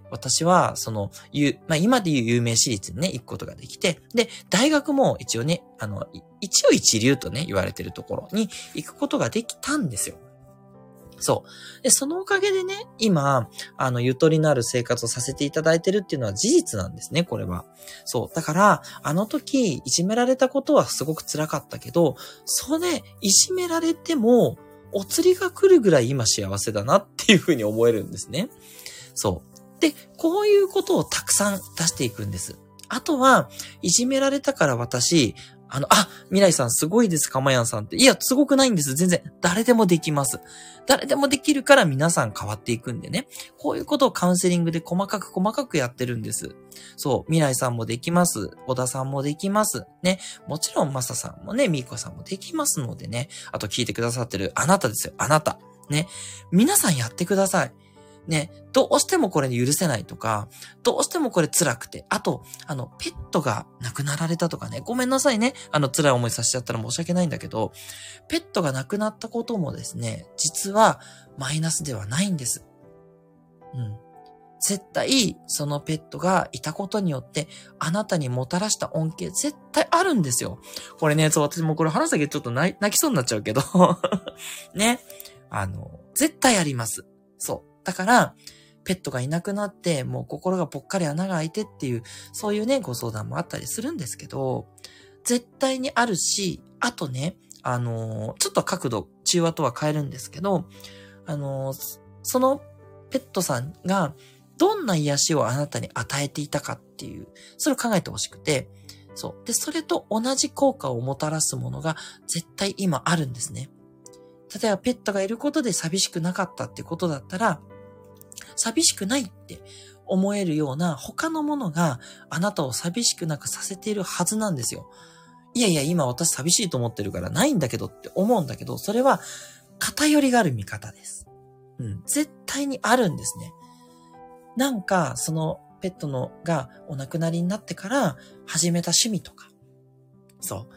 私はその、まあ今でいう有名私立にね、行くことができて、で、大学も一応ね、あの、一応一流とね、言われてるところに行くことができたんですよ。そう。で、そのおかげでね、今、あの、ゆとりのある生活をさせていただいてるっていうのは事実なんですね、これは。そう。だから、あの時、いじめられたことはすごく辛かったけど、それ、いじめられても、お釣りが来るぐらい今幸せだなっていうふうに思えるんですね。そう。で、こういうことをたくさん出していくんです。あとは、いじめられたから私、あの、あ、未来さんすごいです、かまやんさんって。いや、すごくないんです。全然。誰でもできます。誰でもできるから皆さん変わっていくんでね。こういうことをカウンセリングで細かく細かくやってるんです。そう、未来さんもできます。小田さんもできます。ね。もちろん、まささんもね、みーこさんもできますのでね。あと聞いてくださってるあなたですよ。あなた。ね。皆さんやってください。ね、どうしてもこれに許せないとか、どうしてもこれ辛くて、あと、あの、ペットが亡くなられたとかね、ごめんなさいね、あの、辛い思いさせちゃったら申し訳ないんだけど、ペットが亡くなったこともですね、実はマイナスではないんです。うん。絶対、そのペットがいたことによって、あなたにもたらした恩恵、絶対あるんですよ。これね、そう、私もこれ話すだけちょっと泣きそうになっちゃうけど、ね、あの、絶対あります。そう。だから、ペットがいなくなって、もう心がぽっかり穴が開いてっていう、そういうね、ご相談もあったりするんですけど、絶対にあるし、あとね、あのー、ちょっと角度、中和とは変えるんですけど、あのー、そのペットさんが、どんな癒しをあなたに与えていたかっていう、それを考えてほしくて、そう。で、それと同じ効果をもたらすものが絶対今あるんですね。例えばペットがいることで寂しくなかったってことだったら、寂しくないって思えるような他のものがあなたを寂しくなくさせているはずなんですよ。いやいや、今私寂しいと思ってるからないんだけどって思うんだけど、それは偏りがある見方です。うん、絶対にあるんですね。なんか、そのペットのがお亡くなりになってから始めた趣味とか、そう。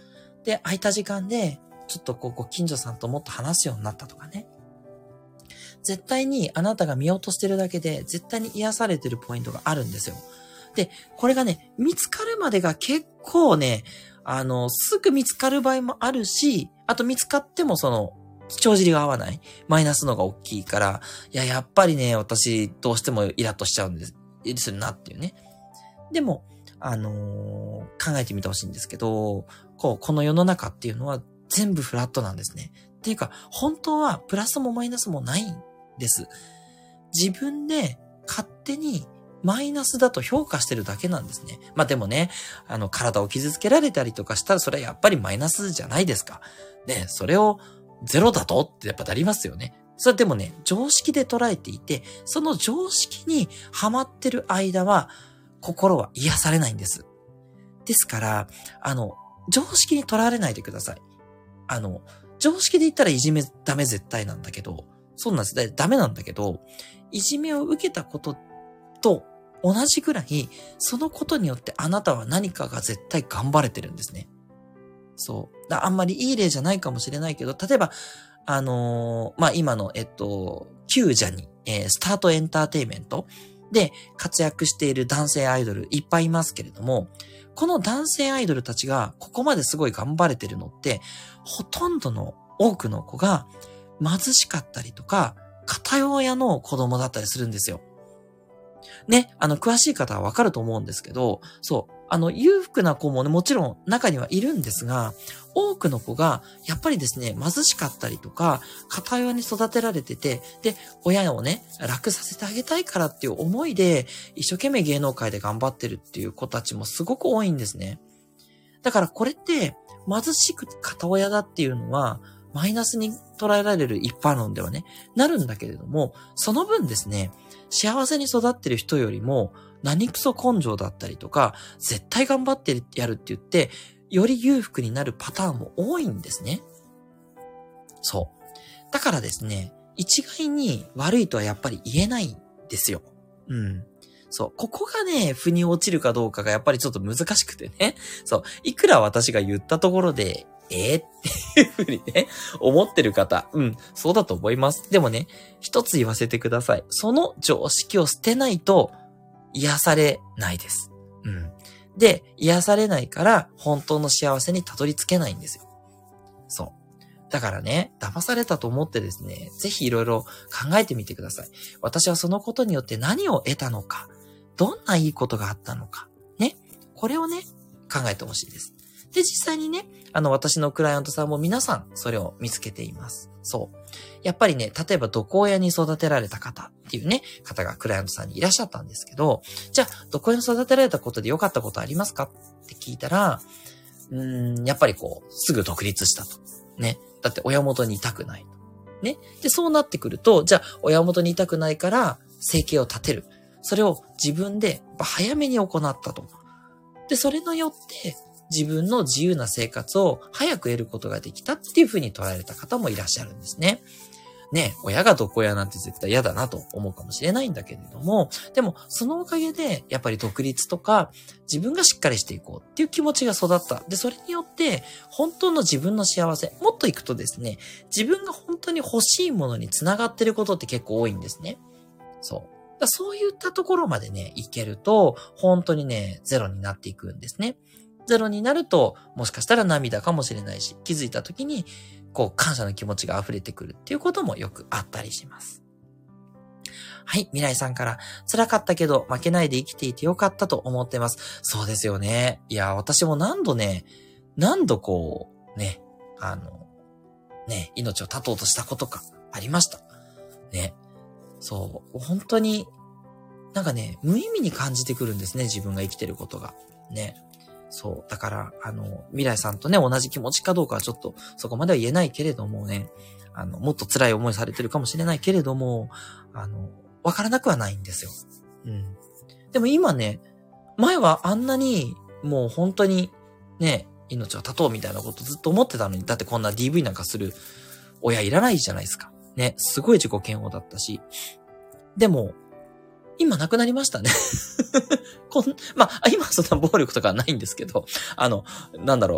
で、空いた時間で、ちょっとこう、ご近所さんともっと話すようになったとかね。絶対にあなたが見落としてるだけで、絶対に癒されてるポイントがあるんですよ。で、これがね、見つかるまでが結構ね、あの、すぐ見つかる場合もあるし、あと見つかってもその、帳尻が合わない。マイナスのが大きいから、いや、やっぱりね、私、どうしてもイラッとしちゃうんです、するなっていうね。でも、あのー、考えてみてほしいんですけど、こう、この世の中っていうのは全部フラットなんですね。っていうか、本当はプラスもマイナスもないんです。自分で勝手にマイナスだと評価してるだけなんですね。まあでもね、あの、体を傷つけられたりとかしたら、それはやっぱりマイナスじゃないですか。ね、それをゼロだとってやっぱなりますよね。それでもね、常識で捉えていて、その常識にはまってる間は、心は癒されないんです。ですから、あの、常識にとらわれないでください。あの、常識で言ったらいじめダメ絶対なんだけど、そうなんです。ダメなんだけど、いじめを受けたことと同じぐらい、そのことによってあなたは何かが絶対頑張れてるんですね。そう。だあんまりいい例じゃないかもしれないけど、例えば、あのー、まあ、今の、えっと、旧ジャニー、えー、スタートエンターテイメントで活躍している男性アイドルいっぱいいますけれども、この男性アイドルたちがここまですごい頑張れてるのって、ほとんどの多くの子が貧しかったりとか、片親の子供だったりするんですよ。ね、あの、詳しい方はわかると思うんですけど、そう、あの、裕福な子もね、もちろん中にはいるんですが、多くの子が、やっぱりですね、貧しかったりとか、片親に育てられてて、で、親をね、楽させてあげたいからっていう思いで、一生懸命芸能界で頑張ってるっていう子たちもすごく多いんですね。だからこれって、貧しく片親だっていうのは、マイナスに捉えられる一般論ではね、なるんだけれども、その分ですね、幸せに育ってる人よりも、何クソ根性だったりとか、絶対頑張ってやるって言って、より裕福になるパターンも多いんですね。そう。だからですね、一概に悪いとはやっぱり言えないんですよ。うん。そう。ここがね、腑に落ちるかどうかがやっぱりちょっと難しくてね。そう。いくら私が言ったところで、えー、っていうふうにね、思ってる方、うん、そうだと思います。でもね、一つ言わせてください。その常識を捨てないと癒されないです。うん。で、癒されないから本当の幸せにたどり着けないんですよ。そう。だからね、騙されたと思ってですね、ぜひいろいろ考えてみてください。私はそのことによって何を得たのか、どんないいことがあったのか、ね。これをね、考えてほしいです。で、実際にね、あの、私のクライアントさんも皆さん、それを見つけています。そう。やっぱりね、例えば毒親に育てられた方っていうね、方がクライアントさんにいらっしゃったんですけど、じゃあ、毒親に育てられたことで良かったことありますかって聞いたら、うーん、やっぱりこう、すぐ独立したと。ね。だって親元にいたくないと。ね。で、そうなってくると、じゃあ、親元にいたくないから、生計を立てる。それを自分で早めに行ったと。で、それによって、自分の自由な生活を早く得ることができたっていうふうに捉えられた方もいらっしゃるんですね。ね、親が毒親なんて絶対嫌だなと思うかもしれないんだけれども、でもそのおかげでやっぱり独立とか自分がしっかりしていこうっていう気持ちが育った。で、それによって本当の自分の幸せ、もっといくとですね、自分が本当に欲しいものにつながってることって結構多いんですね。そう。だそういったところまでね、いけると本当にね、ゼロになっていくんですね。ゼロになると、もしかしたら涙かもしれないし、気づいた時に、こう、感謝の気持ちが溢れてくるっていうこともよくあったりします。はい、未来さんから、辛かったけど、負けないで生きていてよかったと思ってます。そうですよね。いや、私も何度ね、何度こう、ね、あの、ね、命を絶とうとしたことか、ありました。ね。そう、本当に、なんかね、無意味に感じてくるんですね、自分が生きてることが。ね。そう。だから、あの、未来さんとね、同じ気持ちかどうかはちょっと、そこまでは言えないけれどもね、あの、もっと辛い思いされてるかもしれないけれども、あの、わからなくはないんですよ。うん。でも今ね、前はあんなに、もう本当に、ね、命を絶とうみたいなことずっと思ってたのに、だってこんな ディーブイ なんかする親いらないじゃないですか。ね、すごい自己嫌悪だったし。でも、今なくなりましたね。こん、まあ、今はそんな暴力とかはないんですけど、あの、なんだろ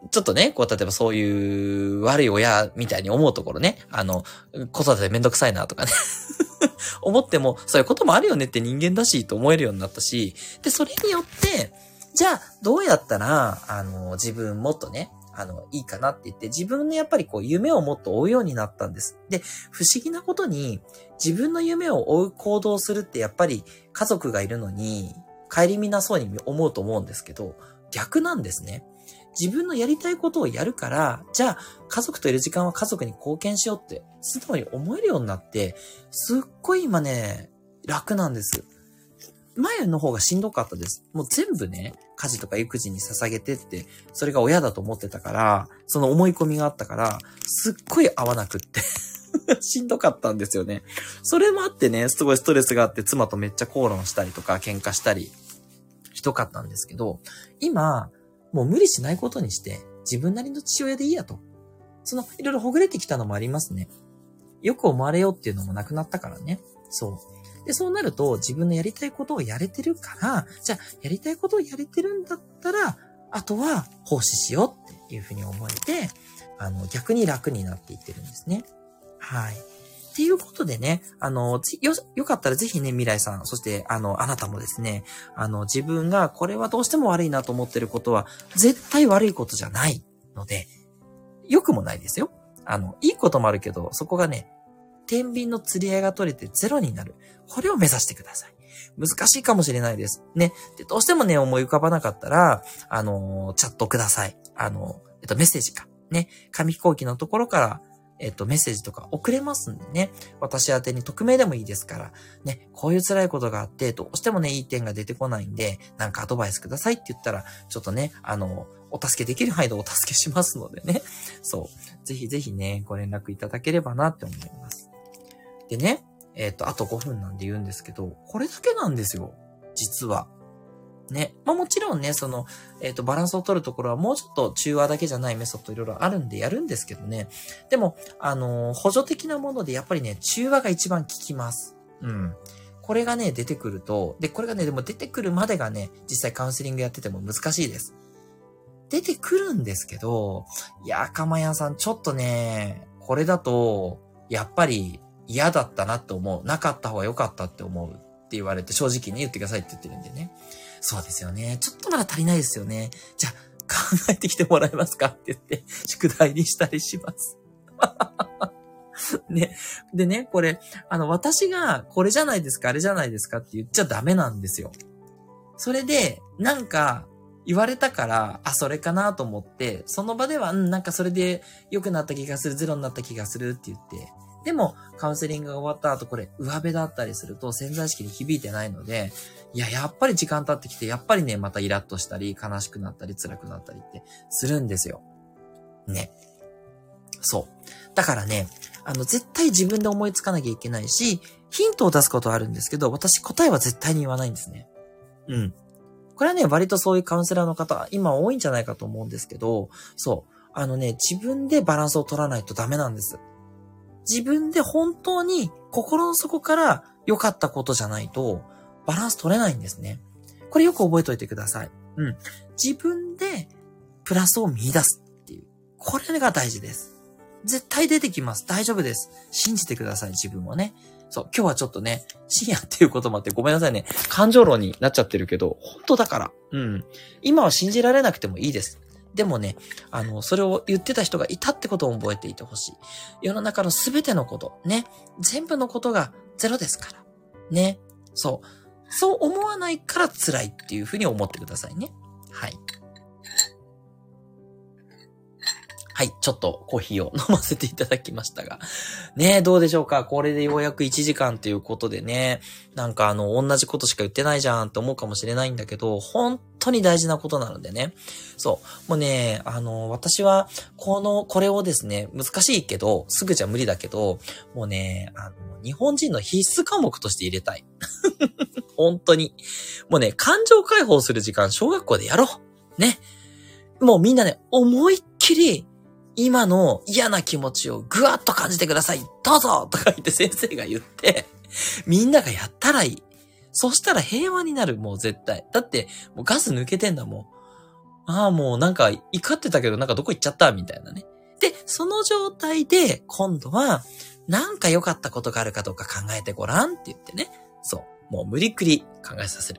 ちょっとね、こう、例えばそういう悪い親みたいに思うところね、あの、子育てめんどくさいなとかね、思っても、そういうこともあるよねって人間だし、と思えるようになったし、で、それによって、じゃあ、どうやったら、あの、自分もっとね、あの、いいかなって言って、自分のやっぱりこう、夢をもっと追うようになったんです。で、不思議なことに、自分の夢を追う行動をするってやっぱり家族がいるのに、顧みなそうに思うと思うんですけど、逆なんですね。自分のやりたいことをやるから、じゃあ家族といる時間は家族に貢献しようって素直に思えるようになって、すっごい今ね、楽なんです。前の方がしんどかったです。もう全部ね、家事とか育児に捧げてって、それが親だと思ってたから、その思い込みがあったから、すっごい合わなくって。しんどかったんですよね。それもあってね、すごいストレスがあって妻とめっちゃ口論したりとか喧嘩したり、ひどかったんですけど、今、もう無理しないことにして、自分なりの父親でいいやと。その、いろいろほぐれてきたのもありますね。よく思われようっていうのもなくなったからね。そう。で、そうなると自分のやりたいことをやれてるから、じゃあ、やりたいことをやれてるんだったら、あとは奉仕しようっていうふうに思えて、あの、逆に楽になっていってるんですね。はい。っていうことでね、あの、よ、よかったらぜひね、未来さん、そして、あの、あなたもですね、あの、自分がこれはどうしても悪いなと思ってることは、絶対悪いことじゃないので、良くもないですよ。あの、いいこともあるけど、そこがね、天秤の釣り合いが取れてゼロになる。これを目指してください。難しいかもしれないです。ね。で、どうしてもね、思い浮かばなかったら、あの、チャットください。あの、えっと、メッセージか。ね。紙飛行機のところから、えっと、メッセージとか送れますんでね。私宛てに匿名でもいいですから、ね。こういう辛いことがあって、どうしてもね、いい点が出てこないんで、なんかアドバイスくださいって言ったら、ちょっとね、あの、お助けできる範囲でお助けしますのでね。そう。ぜひぜひね、ご連絡いただければなって思います。でね、えっと、あとごふんなんで言うんですけど、これだけなんですよ。実は。ね。まあもちろんね、その、えっと、バランスを取るところはもうちょっと中和だけじゃないメソッドいろいろあるんでやるんですけどね。でも、あのー、補助的なものでやっぱりね、中和が一番効きます。うん。これがね、出てくると、で、これがね、でも出てくるまでがね、実際カウンセリングやってても難しいです。出てくるんですけど、いや、かまやさん、ちょっとね、これだと、やっぱり嫌だったなって思う。なかった方が良かったって思うって言われて、正直に言ってくださいって言ってるんでね。そうですよね。ちょっとまだ足りないですよね。じゃあ、考えてきてもらえますかって言って、宿題にしたりします。ね。でね、これ、あの、私が、これじゃないですか、あれじゃないですかって言っちゃダメなんですよ。それで、なんか、言われたから、あ、それかなと思って、その場では、うん、なんかそれで良くなった気がする、ゼロになった気がするって言って、でも、カウンセリングが終わった後、これ、上辺だったりすると潜在意識に響いてないので、いや、やっぱり時間経ってきて、やっぱりね、またイラッとしたり、悲しくなったり、辛くなったりってするんですよ。ね。そう。だからね、あの、絶対自分で思いつかなきゃいけないし、ヒントを出すことはあるんですけど、私答えは絶対に言わないんですね。うん。これはね、割とそういうカウンセラーの方、今多いんじゃないかと思うんですけど、そう。あのね、自分でバランスを取らないとダメなんです。自分で本当に心の底から良かったことじゃないとバランス取れないんですね。これよく覚えておいてください。うん。自分でプラスを見出すっていう。これが大事です。絶対出てきます。大丈夫です。信じてください、自分をね。そう、今日はちょっとね、深夜っていうこともあってごめんなさいね。感情論になっちゃってるけど、本当だから。うん。今は信じられなくてもいいです。でもね、あの、それを言ってた人がいたってことを覚えていてほしい。世の中のすべてのこと、ね。全部のことがゼロですから。ね。そう。そう思わないから辛いっていうふうに思ってくださいね。はい。はい。ちょっとコーヒーを飲ませていただきましたが。ねえ、どうでしょうか。これでようやくいちじかんということでね。なんかあの、同じことしか言ってないじゃんって思うかもしれないんだけど、本当に大事なことなのでね。そう。もうね、あの、私は、この、これをですね、難しいけど、すぐじゃ無理だけど、もうね、あの、日本人の必須科目として入れたい。本当に。もうね、感情解放する時間、小学校でやろう。ね。もうみんなね、思いっきり、今の嫌な気持ちをぐわっと感じてください。どうぞとか言って先生が言って、みんながやったらいい。そしたら平和になる、もう絶対。だって、もうガス抜けてんだもん。 ああ、もうなんか怒ってたけどなんかどこ行っちゃったみたいなね。で、その状態で今度はなんか良かったことがあるかどうか考えてごらんって言ってね。そう。もう無理くり考えさせる。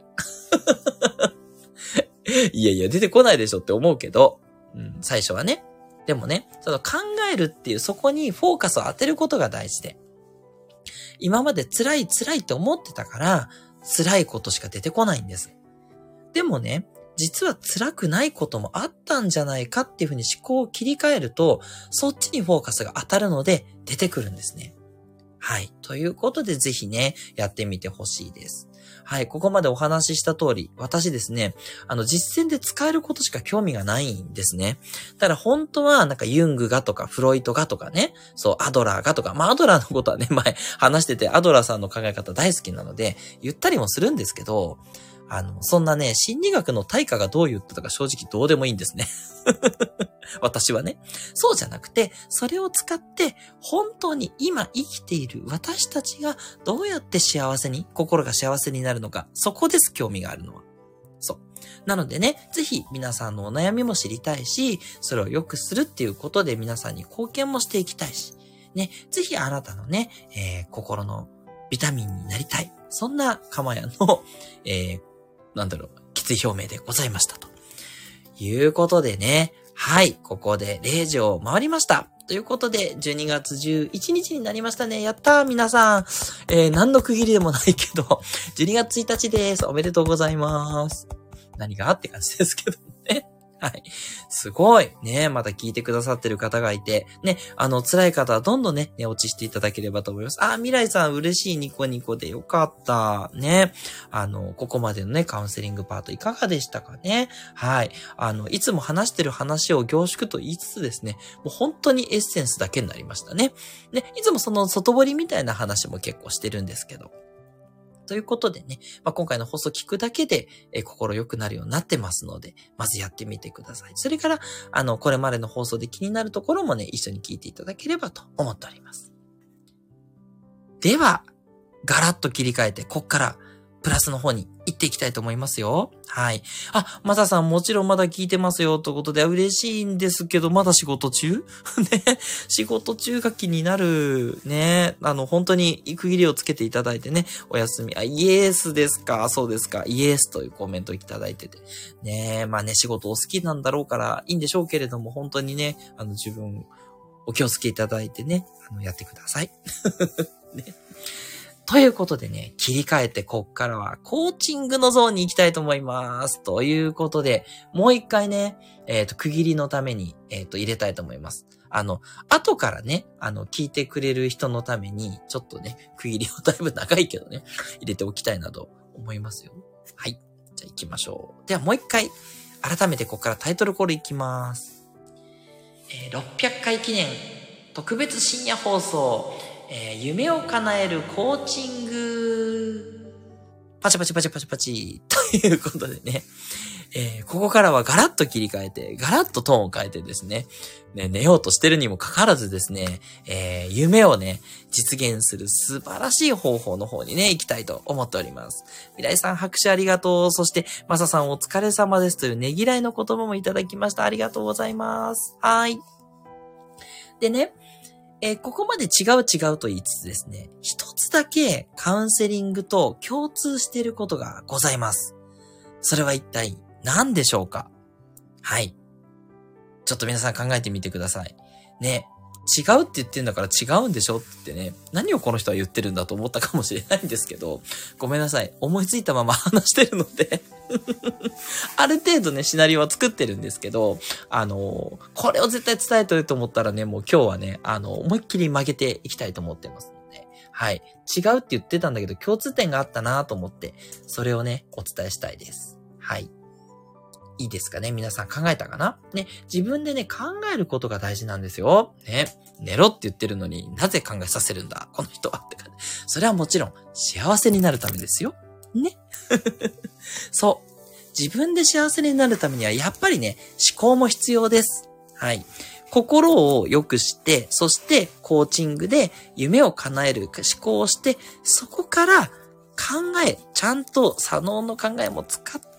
いやいや、出てこないでしょって思うけど、うん、最初はね。でもね、その考えるっていうそこにフォーカスを当てることが大事で。今まで辛い辛いって思ってたから、辛いことしか出てこないんです。でもね、実は辛くないこともあったんじゃないかっていうふうに思考を切り替えると、そっちにフォーカスが当たるので出てくるんですね。はい。ということでぜひね、やってみてほしいです。はい。ここまでお話しした通り、私ですね、あの、実践で使えることしか興味がないんですね。ただ本当は、なんかユングがとか、フロイトがとかね、そう、アドラーがとか、まあ、アドラーのことはね、前話してて、アドラーさんの考え方大好きなので、言ったりもするんですけど、あの、そんなね、心理学の対価がどう言ったとか正直どうでもいいんですね。私はね。そうじゃなくて、それを使って、本当に今生きている私たちがどうやって幸せに、心が幸せになるのか、そこです、興味があるのは。そう。なのでね、ぜひ皆さんのお悩みも知りたいし、それを良くするっていうことで皆さんに貢献もしていきたいし、ね、ぜひあなたのね、えー、心のビタミンになりたい。そんなかまやの、えー、なんだろう、決意表明でございましたと。いうことでね、はい、ここでれいじを回りました。ということで、じゅうにがつじゅういちにちになりましたね。やったー、皆さん。えー、何の区切りでもないけど、じゅうにがつついたちです。おめでとうございます。何がって感じですけどね。はい。すごい。ね、また聞いてくださってる方がいて、ね、あの、辛い方はどんどんね、寝落ちしていただければと思います。あ、未来さん嬉しいニコニコでよかった。ね。あの、ここまでのね、カウンセリングパートいかがでしたかね。はい。あの、いつも話してる話を凝縮と言いつつですね、もう本当にエッセンスだけになりましたね。ね、いつもその外堀みたいな話も結構してるんですけど。ということでね、まあ、今回の放送聞くだけで、えー、心良くなるようになってますので、まずやってみてください。それから、あの、これまでの放送で気になるところもね、一緒に聞いていただければと思っております。では、ガラッと切り替えて、こっから、プラスの方に行っていきたいと思いますよ。はい。あ、マサさんもちろんまだ聞いてますよということで嬉しいんですけど、まだ仕事中ね。仕事中が気になる。ね。あの、本当に区切りをつけていただいてね、お休み。あ、イエスですかそうですか。イエスというコメントいただいてて。ね。まあね、仕事お好きなんだろうからいいんでしょうけれども、本当にね、あの、自分、お気をつけいただいてね、あの、やってください。ね。ということでね、切り替えてこっからはコーチングのゾーンに行きたいと思います。ということで、もう一回ね、えっと、区切りのために、えっと、入れたいと思います。あの、後からね、あの、聞いてくれる人のために、ちょっとね、区切りをだいぶ長いけどね、入れておきたいなと思いますよ。はい。じゃあ行きましょう。ではもう一回、改めてここからタイトルコールいきます。えー、ろっぴゃっかい記念、特別深夜放送、えー、夢を叶えるコーチング。パチパチパチパチパチ。ということでね、えー、ここからはガラッと切り替えて、ガラッとトーンを変えてですね、ね寝ようとしてるにもかかわらずですね、えー、夢をね、実現する素晴らしい方法の方にね、行きたいと思っております。未来さん拍手ありがとう。そして、マサさんお疲れ様ですというねぎらいの言葉もいただきました。ありがとうございます。はい。でね、えー、ここまで違う違うと言いつつですね、一つだけカウンセリングと共通していることがございます。それは一体何でしょうか？はい。ちょっと皆さん考えてみてください。ね。違うって言ってんだから違うんでしょってね、何をこの人は言ってるんだと思ったかもしれないんですけど、ごめんなさい。思いついたまま話してるので、ある程度ね、シナリオは作ってるんですけど、あの、これを絶対伝えとると思ったらね、もう今日はね、あの、思いっきり曲げていきたいと思ってますので、はい。違うって言ってたんだけど、共通点があったなと思って、それをね、お伝えしたいです。はい。いいですかね？皆さん考えたかな？ね、自分でね、考えることが大事なんですよ。ね、寝ろって言ってるのになぜ考えさせるんだこの人はって感じ。それはもちろん幸せになるためですよ。ね。そう。自分で幸せになるためにはやっぱりね、思考も必要です。はい。心を良くして、そしてコーチングで夢を叶える思考をして、そこから考え、ちゃんと左脳の考えも使って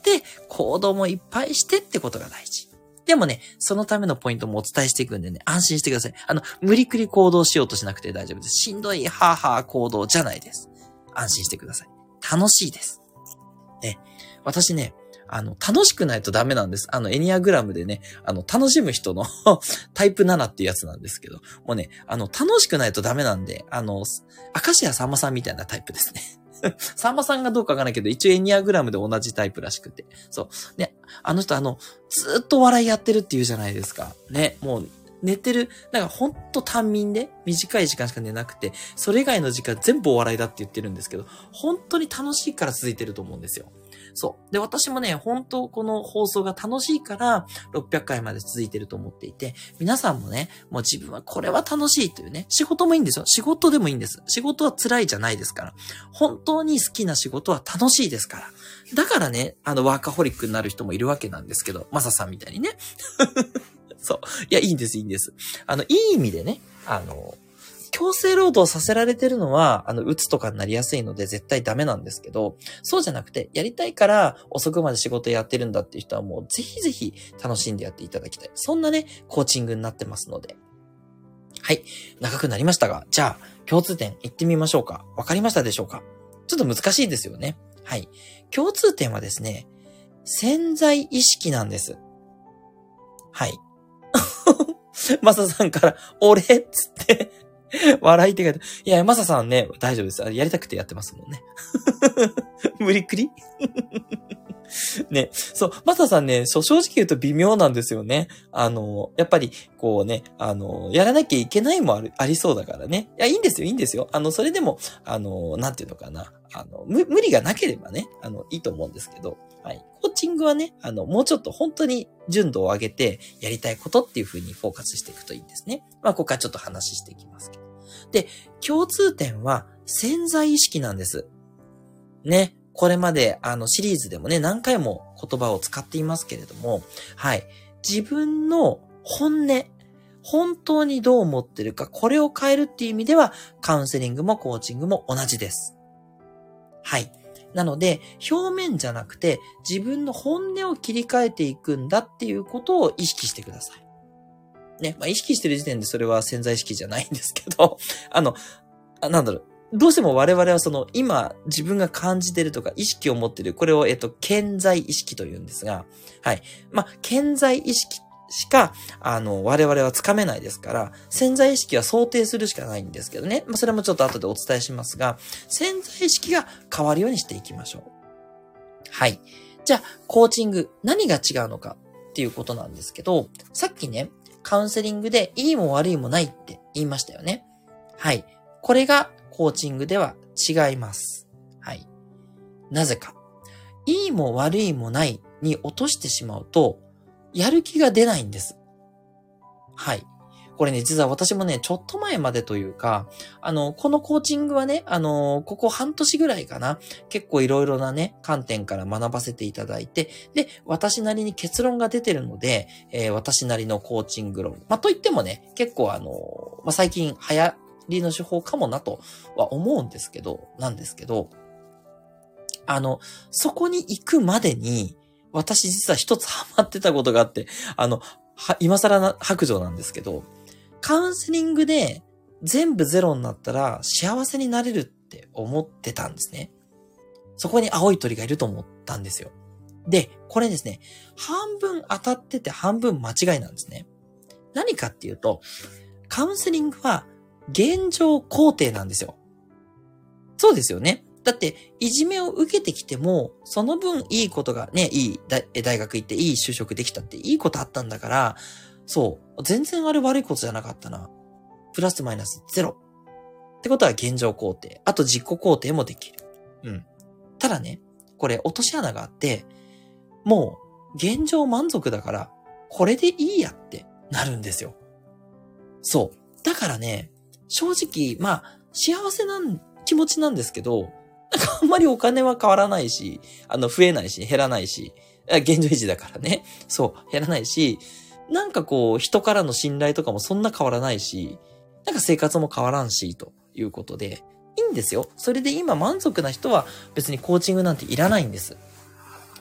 て、行動もいっぱいしてってことが大事。でもね、そのためのポイントもお伝えしていくんでね、安心してください。あの、無理くり行動しようとしなくて大丈夫です。しんどい、はぁはぁ行動じゃないです。安心してください。楽しいです。ね。私ね、あの、楽しくないとダメなんです。あの、エニアグラムでね、あの、楽しむ人のタイプななっていうやつなんですけど、もうね、あの、楽しくないとダメなんで、あの、明石家さんまさんみたいなタイプですね。さんまさんがどうかわからないけど、一応エニアグラムで同じタイプらしくて。そう。ね、あの人あの、ずーっと笑いやってるって言うじゃないですか。ね、もう、寝てる、なんかほんと短眠で、短い時間しか寝なくて、それ以外の時間全部お笑いだって言ってるんですけど、本当に楽しいから続いてると思うんですよ。そう。で、私もね、本当この放送が楽しいから、ろっぴゃっかいまで続いてると思っていて、皆さんもね、もう自分はこれは楽しいというね、仕事もいいんですよ。仕事でもいいんです。仕事は辛いじゃないですから。本当に好きな仕事は楽しいですから。だからね、あの、ワーカホリックになる人もいるわけなんですけど、マサさんみたいにね。そう。いや、いいんです、いいんです。あの、いい意味でね、あの、強制労働させられてるのは、あの、鬱とかになりやすいので絶対ダメなんですけど、そうじゃなくて、やりたいから遅くまで仕事やってるんだっていう人はもうぜひぜひ楽しんでやっていただきたい。そんなね、コーチングになってますので。はい。長くなりましたが、じゃあ、共通点いってみましょうか。わかりましたでしょうか？ちょっと難しいですよね。はい。共通点はですね、潜在意識なんです。はい。マサさんから、俺っつって、笑いって書いて、いや、マサさんね、大丈夫です。やりたくてやってますもんね。無理くりね、そう、マサさんね、正直言うと微妙なんですよね。あの、やっぱり、こうね、あの、やらなきゃいけないもある、ありそうだからね。いや、いいんですよ、いいんですよ。あの、それでも、あの、なんていうのかな。あの、無、無理がなければね、あの、いいと思うんですけど、はい。コーチングはね、あの、もうちょっと本当に純度を上げて、やりたいことっていう風にフォーカスしていくといいんですね。まあ、ここからちょっと話していきますけど。で、共通点は潜在意識なんです。ね。これまで、あの、シリーズでもね、何回も言葉を使っていますけれども、はい。自分の本音、本当にどう思ってるか、これを変えるっていう意味では、カウンセリングもコーチングも同じです。はい。なので、表面じゃなくて、自分の本音を切り替えていくんだっていうことを意識してください。ね。まあ、意識してる時点でそれは潜在意識じゃないんですけど、あの、あなんだろう。どうしても我々はその、今自分が感じてるとか意識を持ってる、これを、えっと、潜在意識と言うんですが、はい。まあ、潜在意識しか、あの、我々はつかめないですから、潜在意識は想定するしかないんですけどね。まあ、それもちょっと後でお伝えしますが、潜在意識が変わるようにしていきましょう。はい。じゃあ、コーチング、何が違うのかっていうことなんですけど、さっきね、カウンセリングでいいも悪いもないって言いましたよね。はい。これがコーチングでは違います。はい。なぜか。いいも悪いもないに落としてしまうと、やる気が出ないんです。はい。これね、実は私もね、ちょっと前までというか、あの、このコーチングはね、あの、ここ半年ぐらいかな、結構いろいろなね、観点から学ばせていただいて、で、私なりに結論が出てるので、えー、私なりのコーチング論。まあ、といってもね、結構あの、まあ、最近流行りの手法かもなとは思うんですけど、なんですけど、あの、そこに行くまでに、私実は一つハマってたことがあって、あの、は、今更な白状なんですけど、カウンセリングで全部ゼロになったら幸せになれるって思ってたんですね。そこに青い鳥がいると思ったんですよ。で、これですね、半分当たってて半分間違いなんですね。何かっていうと、カウンセリングは現状肯定なんですよ。そうですよね。だって、いじめを受けてきても、その分いいことがね、いい大学行っていい就職できたっていいことあったんだから、そう。全然あれ悪いことじゃなかったな。プラスマイナスゼロ。ってことは現状肯定。あと自己肯定もできる。うん。ただね、これ落とし穴があって、もう現状満足だから、これでいいやってなるんですよ。そう。だからね、正直、まあ、幸せな気持ちなんですけど、なんかあんまりお金は変わらないし、あの、増えないし、減らないし、現状維持だからね。そう、減らないし、なんかこう、人からの信頼とかもそんな変わらないし、なんか生活も変わらんし、ということで、いいんですよ。それで今満足な人は別にコーチングなんていらないんです。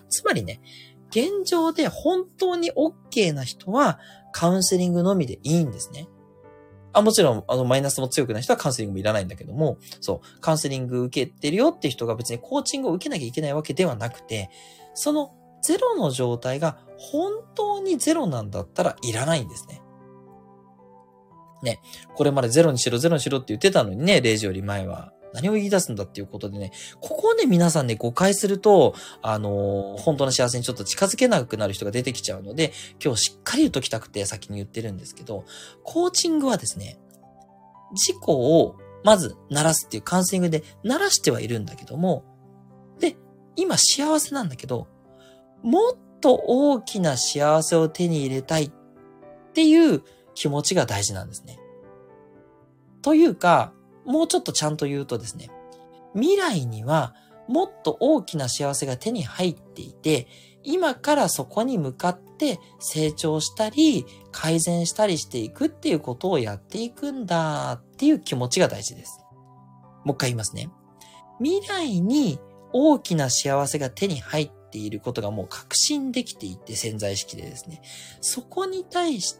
つまりね、現状で本当に OK な人はカウンセリングのみでいいんですね。あ、もちろん、あの、マイナスも強くない人はカウンセリングもいらないんだけども、そう、カウンセリング受けてるよっていう人が別にコーチングを受けなきゃいけないわけではなくて、そのゼロの状態が本当にゼロなんだったらいらないんですね。ね、これまでゼロにしろゼロにしろって言ってたのにね、れいじより前は。何を言い出すんだっていうことでね、ここをね、皆さんね、誤解すると、あのー、本当の幸せにちょっと近づけなくなる人が出てきちゃうので、今日しっかり言っときたくて先に言ってるんですけど、コーチングはですね、自己をまず鳴らすっていうカウンセリングで鳴らしてはいるんだけども、で、今幸せなんだけど、もっと大きな幸せを手に入れたいっていう気持ちが大事なんですね。というか、もうちょっとちゃんと言うとですね、未来にはもっと大きな幸せが手に入っていて、今からそこに向かって成長したり、改善したりしていくっていうことをやっていくんだっていう気持ちが大事です。もう一回言いますね。未来に大きな幸せが手に入っていることがもう確信できていて、潜在意識でですね。そこに対して、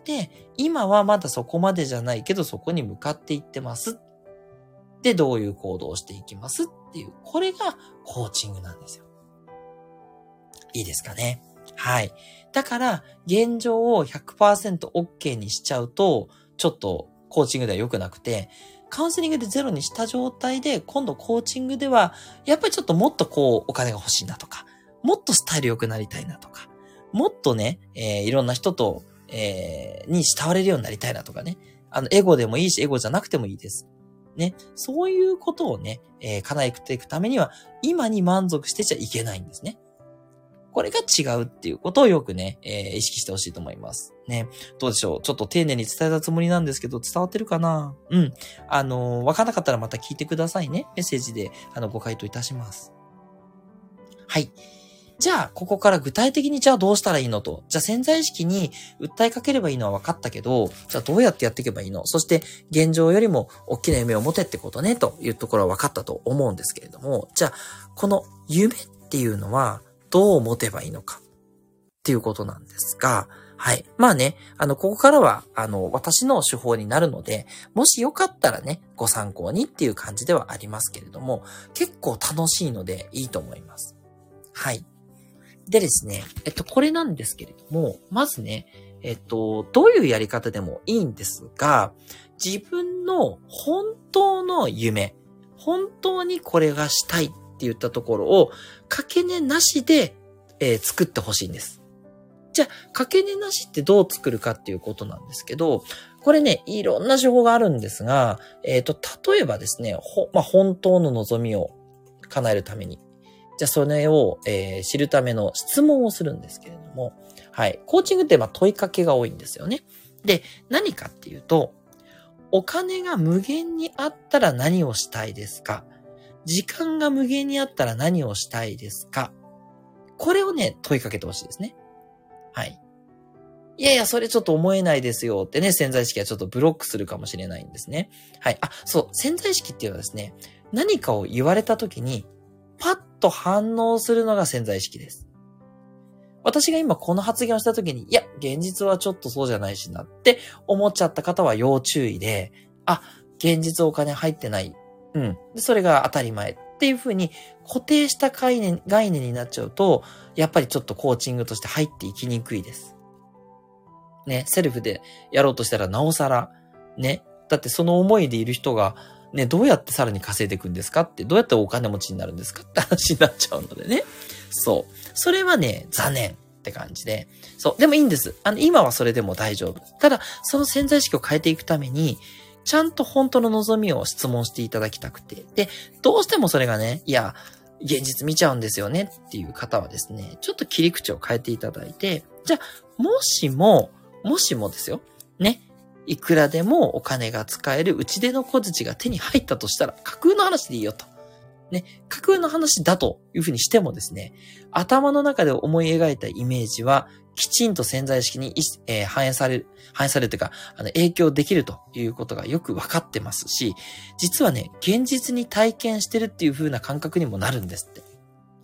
今はまだそこまでじゃないけど、そこに向かっていってます。で、どういう行動をしていきますっていう、これがコーチングなんですよ。いいですかね。はい。だから、現状を ひゃくパーセントオーケー にしちゃうと、ちょっとコーチングでは良くなくて、カウンセリングでゼロにした状態で、今度コーチングでは、やっぱりちょっともっとこう、お金が欲しいなとか、もっとスタイル良くなりたいなとか、もっとね、えー、いろんな人と、えー、に慕われるようになりたいなとかね。あの、エゴでもいいし、エゴじゃなくてもいいです。ね。そういうことをね、えー、叶えていくためには、今に満足してちゃいけないんですね。これが違うっていうことをよくね、えー、意識してほしいと思います。ね。どうでしょう。ちょっと丁寧に伝えたつもりなんですけど、伝わってるかな？うん。あのー、わからなかったらまた聞いてくださいね。メッセージで、あの、ご回答いたします。はい。じゃあ、ここから具体的にじゃあどうしたらいいのと。じゃあ潜在意識に訴えかければいいのは分かったけど、じゃあどうやってやっていけばいいの？そして現状よりも大きな夢を持てってことね、というところは分かったと思うんですけれども、じゃあ、この夢っていうのはどう持てばいいのかっていうことなんですが、はい。まあね、あの、ここからは、あの、私の手法になるので、もしよかったらね、ご参考にっていう感じではありますけれども、結構楽しいのでいいと思います。はい。でですね、えっと、これなんですけれども、まずね、えっと、どういうやり方でもいいんですが、自分の本当の夢、本当にこれがしたいって言ったところを、掛け値なしで、えー、作ってほしいんです。じゃあ、掛け値なしってどう作るかっていうことなんですけど、これね、いろんな手法があるんですが、えっと、例えばですね、ほ、まあ、本当の望みを叶えるために、じゃあ、それを、えー、知るための質問をするんですけれども、はい。コーチングってまあ問いかけが多いんですよね。で、何かっていうと、お金が無限にあったら何をしたいですか？時間が無限にあったら何をしたいですか？これをね、問いかけてほしいですね。はい。いやいや、それちょっと思えないですよってね、潜在意識はちょっとブロックするかもしれないんですね。はい。あ、そう、潜在意識っていうのはですね、何かを言われたときに、パッと反応するのが潜在意識です。私が今この発言をしたときに、いや、現実はちょっとそうじゃないしなって思っちゃった方は要注意で、あ、現実お金入ってない。うん。それが当たり前っていうふうに固定した概念、概念になっちゃうと、やっぱりちょっとコーチングとして入っていきにくいです。ね、セルフでやろうとしたらなおさら、ね、だってその思いでいる人が、ね、どうやってさらに稼いでいくんですかって、どうやってお金持ちになるんですかって話になっちゃうのでね。そう。それはね、残念って感じで。そう。でもいいんです。あの、今はそれでも大丈夫。ただ、その潜在意識を変えていくために、ちゃんと本当の望みを質問していただきたくて。で、どうしてもそれがね、いや、現実見ちゃうんですよねっていう方はですね、ちょっと切り口を変えていただいて、じゃあ、もしも、もしもですよ。ね。いくらでもお金が使える打ち出の小槌が手に入ったとしたら、架空の話でいいよと。ね。架空の話だというふうにしてもですね、頭の中で思い描いたイメージは、きちんと潜在意識に、えー、反映される、反映されるというか、あの、影響できるということがよくわかってますし、実はね、現実に体験してるっていう風な感覚にもなるんですって。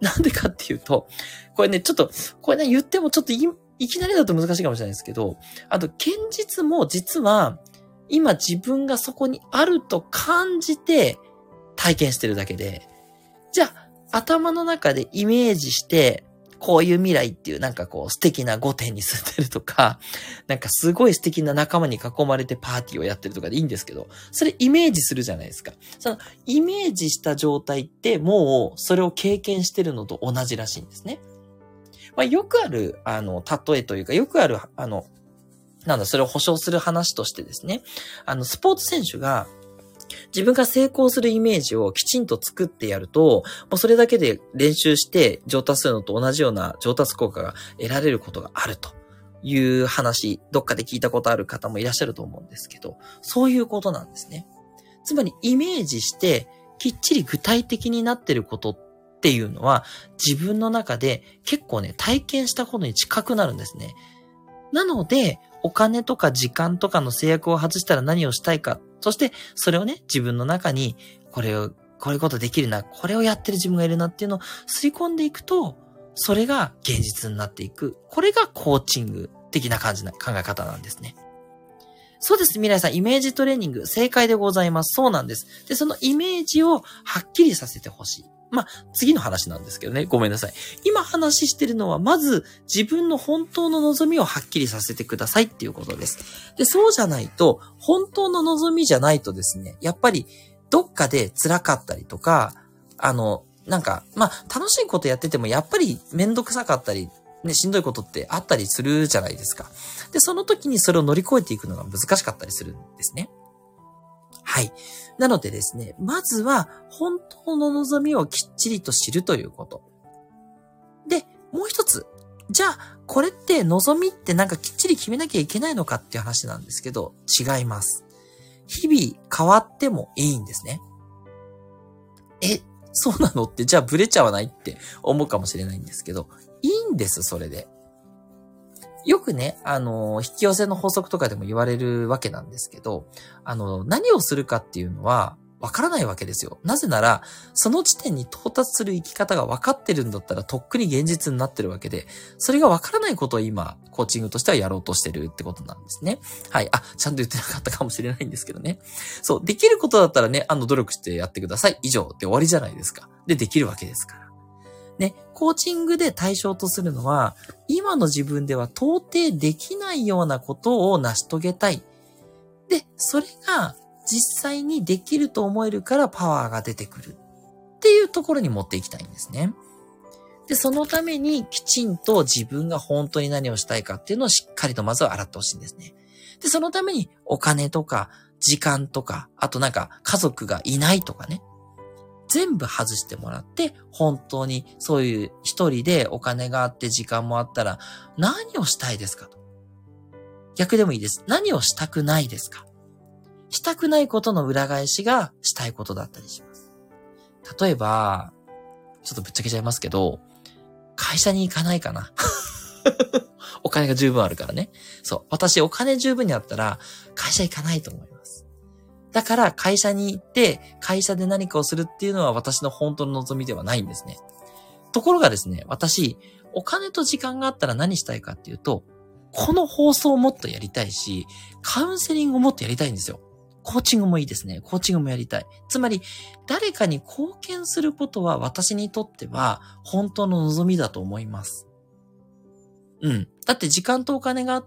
なんでかっていうと、これね、ちょっと、これね、言ってもちょっとい、いきなりだと難しいかもしれないですけど、あと、現実も実は、今自分がそこにあると感じて体験してるだけで、じゃあ、頭の中でイメージして、こういう未来っていうなんかこう素敵な御殿に住んでるとか、なんかすごい素敵な仲間に囲まれてパーティーをやってるとかでいいんですけど、それイメージするじゃないですか。そのイメージした状態ってもうそれを経験してるのと同じらしいんですね。まあ、よくある、あの、例えというか、よくある、あの、なんだ、それを保証する話としてですね、あの、スポーツ選手が、自分が成功するイメージをきちんと作ってやると、もうそれだけで練習して上達するのと同じような上達効果が得られることがあるという話、どっかで聞いたことある方もいらっしゃると思うんですけど、そういうことなんですね。つまりイメージしてきっちり具体的になってることっていうのは自分の中で結構ね、体験したことに近くなるんですね。なので、お金とか時間とかの制約を外したら何をしたいか。そして、それをね、自分の中に、これを、こういうことできるな、これをやってる自分がいるなっていうのを吸い込んでいくと、それが現実になっていく。これがコーチング的な感じな考え方なんですね。そうです、未来さん、イメージトレーニング、正解でございます。そうなんです。で、そのイメージをはっきりさせてほしい。まあ、次の話なんですけどね。ごめんなさい。今話してるのは、まず自分の本当の望みをはっきりさせてくださいっていうことです。で、そうじゃないと、本当の望みじゃないとですね、やっぱりどっかで辛かったりとか、あの、なんか、まあ、楽しいことやってても、やっぱりめんどくさかったり、ね、しんどいことってあったりするじゃないですか。で、その時にそれを乗り越えていくのが難しかったりするんですね。はい。なのでですね、まずは本当の望みをきっちりと知るということ。で、もう一つ。じゃあ、これって望みってなんかきっちり決めなきゃいけないのかっていう話なんですけど、違います。日々変わってもいいんですね。え、そうなのって、じゃあブレちゃわないって思うかもしれないんですけど、いいんです、それで。よくね、あの、引き寄せの法則とかでも言われるわけなんですけど、あの、何をするかっていうのは、わからないわけですよ。なぜなら、その時点に到達する生き方が分かってるんだったら、とっくに現実になってるわけで、それが分からないことを今、コーチングとしてはやろうとしてるってことなんですね。はい。あ、ちゃんと言ってなかったかもしれないんですけどね。そう、できることだったらね、あの、努力してやってください。以上で終わりじゃないですか。で、できるわけですから。ね、コーチングで対象とするのは、今の自分では到底できないようなことを成し遂げたい。で、それが実際にできると思えるからパワーが出てくるっていうところに持っていきたいんですね。で、そのためにきちんと自分が本当に何をしたいかっていうのをしっかりとまずは洗ってほしいんですね。で、そのためにお金とか時間とか、あとなんか家族がいないとかね。全部外してもらって、本当にそういう一人でお金があって時間もあったら何をしたいですかと。逆でもいいです。何をしたくないですか。したくないことの裏返しがしたいことだったりします。例えば、ちょっとぶっちゃけちゃいますけど、会社に行かないかな。お金が十分あるからね。そう。私お金十分にあったら会社行かないと思います。だから会社に行って会社で何かをするっていうのは私の本当の望みではないんですね。ところがですね、私、お金と時間があったら何したいかっていうと、この放送をもっとやりたいし、カウンセリングをもっとやりたいんですよ。コーチングもいいですね。コーチングもやりたい。つまり、誰かに貢献することは私にとっては本当の望みだと思います。うん。だって時間とお金があって、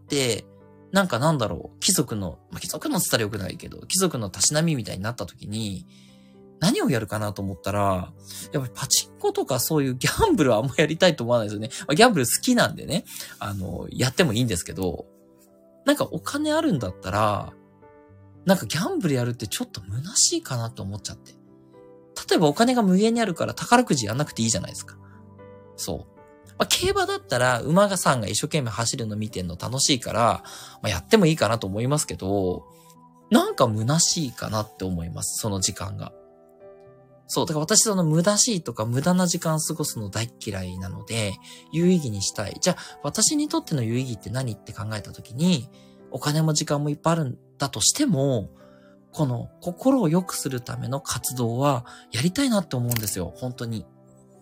なんかなんだろう、貴族の、まあ、貴族のって言ったらよくないけど、貴族のたしなみみたいになった時に、何をやるかなと思ったら、やっぱりパチンコとかそういうギャンブルはあんまやりたいと思わないですよね。まあ、ギャンブル好きなんでね、あの、やってもいいんですけど、なんかお金あるんだったら、なんかギャンブルやるってちょっと虚しいかなと思っちゃって。例えばお金が無限にあるから宝くじやんなくていいじゃないですか。そう。まあ、競馬だったら馬がさんが一生懸命走るの見てんの楽しいから、まあ、やってもいいかなと思いますけど、なんか虚しいかなって思います。その時間が。そう。だから私その無駄しいとか無駄な時間過ごすの大嫌いなので、有意義にしたい。じゃあ私にとっての有意義って何って考えたときに、お金も時間もいっぱいあるんだとしても、この心を良くするための活動はやりたいなって思うんですよ。本当に。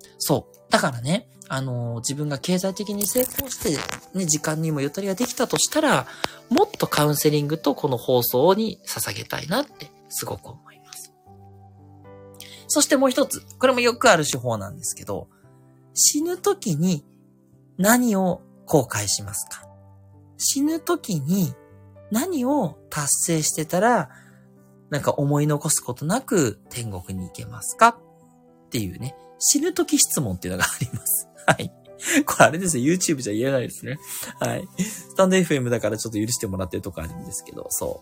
そう。だからね、あのー、自分が経済的に成功して、ね、時間にもゆとりができたとしたら、もっとカウンセリングとこの放送に捧げたいなってすごく思います。そしてもう一つ、これもよくある手法なんですけど、死ぬ時に何を後悔しますか？死ぬ時に何を達成してたら、なんか思い残すことなく天国に行けますかっていうね、死ぬ時質問っていうのがあります。はい。これあれですね、YouTube じゃ言えないですね。はい。スタンド エフエム だからちょっと許してもらってるとこあるんですけど、そう。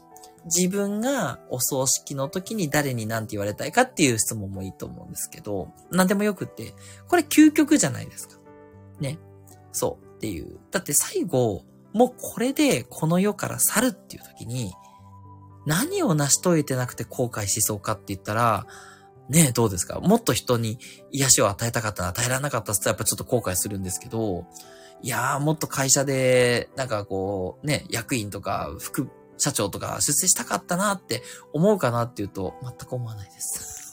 自分がお葬式の時に誰に何て言われたいかっていう質問もいいと思うんですけど、何でもよくって、これ究極じゃないですか。ね。そうっていう。だって最後、もうこれでこの世から去るっていう時に、何を成し遂げてなくて後悔しそうかって言ったら、ねえ、どうですか？もっと人に癒しを与えたかったら与えられなかったって言ったらやっぱちょっと後悔するんですけど、いやーもっと会社で、なんかこう、ね、役員とか副社長とか出世したかったなって思うかなっていうと、全く思わないです。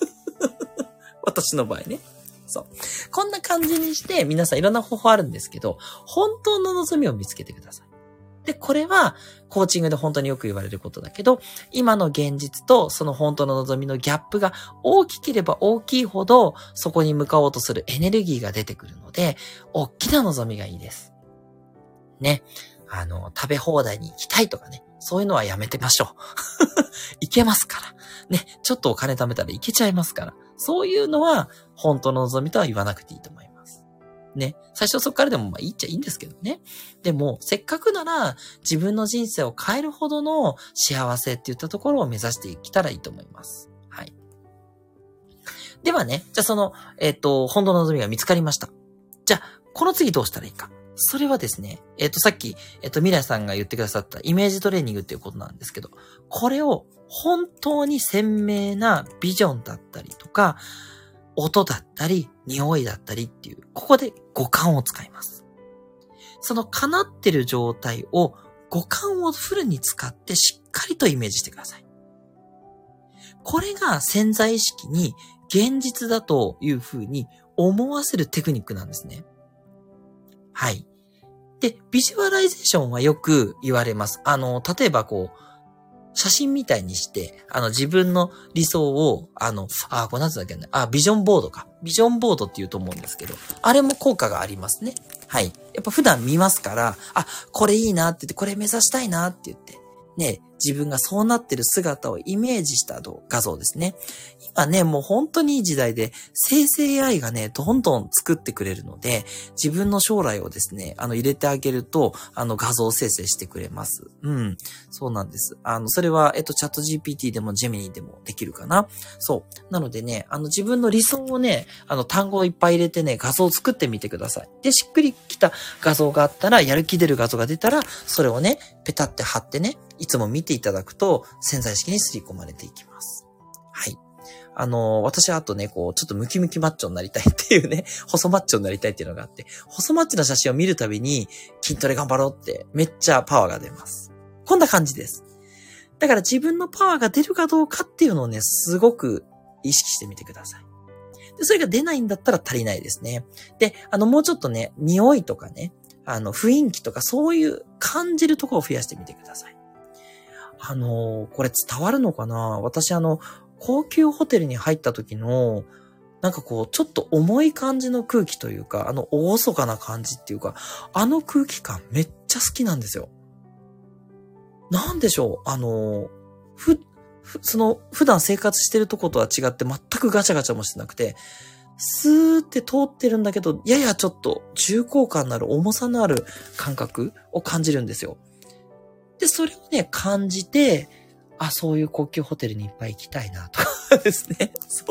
私の場合ね。そう。こんな感じにして皆さんいろんな方法あるんですけど、本当の望みを見つけてください。で、これはコーチングで本当によく言われることだけど、今の現実とその本当の望みのギャップが大きければ大きいほど、そこに向かおうとするエネルギーが出てくるので、大きな望みがいいです。ね。あの、食べ放題に行きたいとかね。そういうのはやめてましょう。行けますから。ね。ちょっとお金貯めたら行けちゃいますから。そういうのは本当の望みとは言わなくていいと思います。ね。最初そこからでもまあいいっちゃいいんですけどね。でも、せっかくなら自分の人生を変えるほどの幸せっていったところを目指していけたらいいと思います。はい。ではね、じゃあその、えっと、本当の望みが見つかりました。じゃあ、この次どうしたらいいか。それはですね、えっと、さっき、えっと、ミラさんが言ってくださったイメージトレーニングっていうことなんですけど、これを本当に鮮明なビジョンだったりとか、音だったり、匂いだったりっていう、ここで五感を使います。その叶ってる状態を五感をフルに使ってしっかりとイメージしてください。これが潜在意識に現実だというふうに思わせるテクニックなんですね。はい。で、ビジュアライゼーションはよく言われます。あの、例えばこう、写真みたいにして、あの自分の理想を、あの、あ、これなんつうんだっけね。あ、ビジョンボードか。ビジョンボードって言うと思うんですけど、あれも効果がありますね。はい。やっぱ普段見ますから、あ、これいいなって言って、これ目指したいなって言って、ね、自分がそうなってる姿をイメージした画像ですね。今ね、もう本当にいい時代で、生成 エーアイ がね、どんどん作ってくれるので、自分の将来をですね、あの、入れてあげると、あの、画像生成してくれます。うん。そうなんです。あの、それは、えっと、チャット ジーピーティー でも Gemini でもできるかな。そう。なのでね、あの、自分の理想をね、あの、単語をいっぱい入れてね、画像を作ってみてください。で、しっくりきた画像があったら、やる気出る画像が出たら、それをね、ペタって貼ってね、いつも見ていただくと潜在意識に刷り込まれていきます。はい。あのー、私はあとね、こう、ちょっとムキムキマッチョになりたいっていうね、細マッチョになりたいっていうのがあって、細マッチョの写真を見るたびに筋トレ頑張ろうってめっちゃパワーが出ます。こんな感じです。だから自分のパワーが出るかどうかっていうのをね、すごく意識してみてください。で、それが出ないんだったら足りないですね。で、あの、もうちょっとね、匂いとかね、あの、雰囲気とかそういう感じるところを増やしてみてください。あのー、これ伝わるのかな？私あの、高級ホテルに入った時の、なんかこう、ちょっと重い感じの空気というか、あの、厳かな感じっていうか、あの空気感めっちゃ好きなんですよ。なんでしょう、あのー、ふ、ふ、その、普段生活してるとことは違って全くガチャガチャもしてなくて、スーって通ってるんだけど、ややちょっと重厚感のある重さのある感覚を感じるんですよ。で、それをね、感じて、あ、そういう高級ホテルにいっぱい行きたいな、とかですね。そう。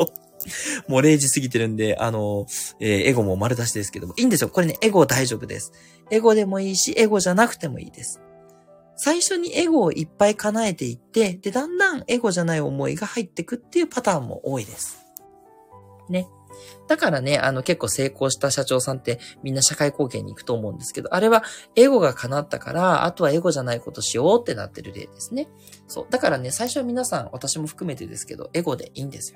もうれいじ過ぎてるんで、あの、えー、エゴも丸出しですけども。いいんですよ。これね、エゴ大丈夫です。エゴでもいいし、エゴじゃなくてもいいです。最初にエゴをいっぱい叶えていって、で、だんだんエゴじゃない思いが入ってくっていうパターンも多いです。ね。だからね、あの結構成功した社長さんってみんな社会貢献に行くと思うんですけど、あれはエゴが叶ったから、あとはエゴじゃないことしようってなってる例ですね。そう。だからね、最初は皆さん、私も含めてですけど、エゴでいいんですよ。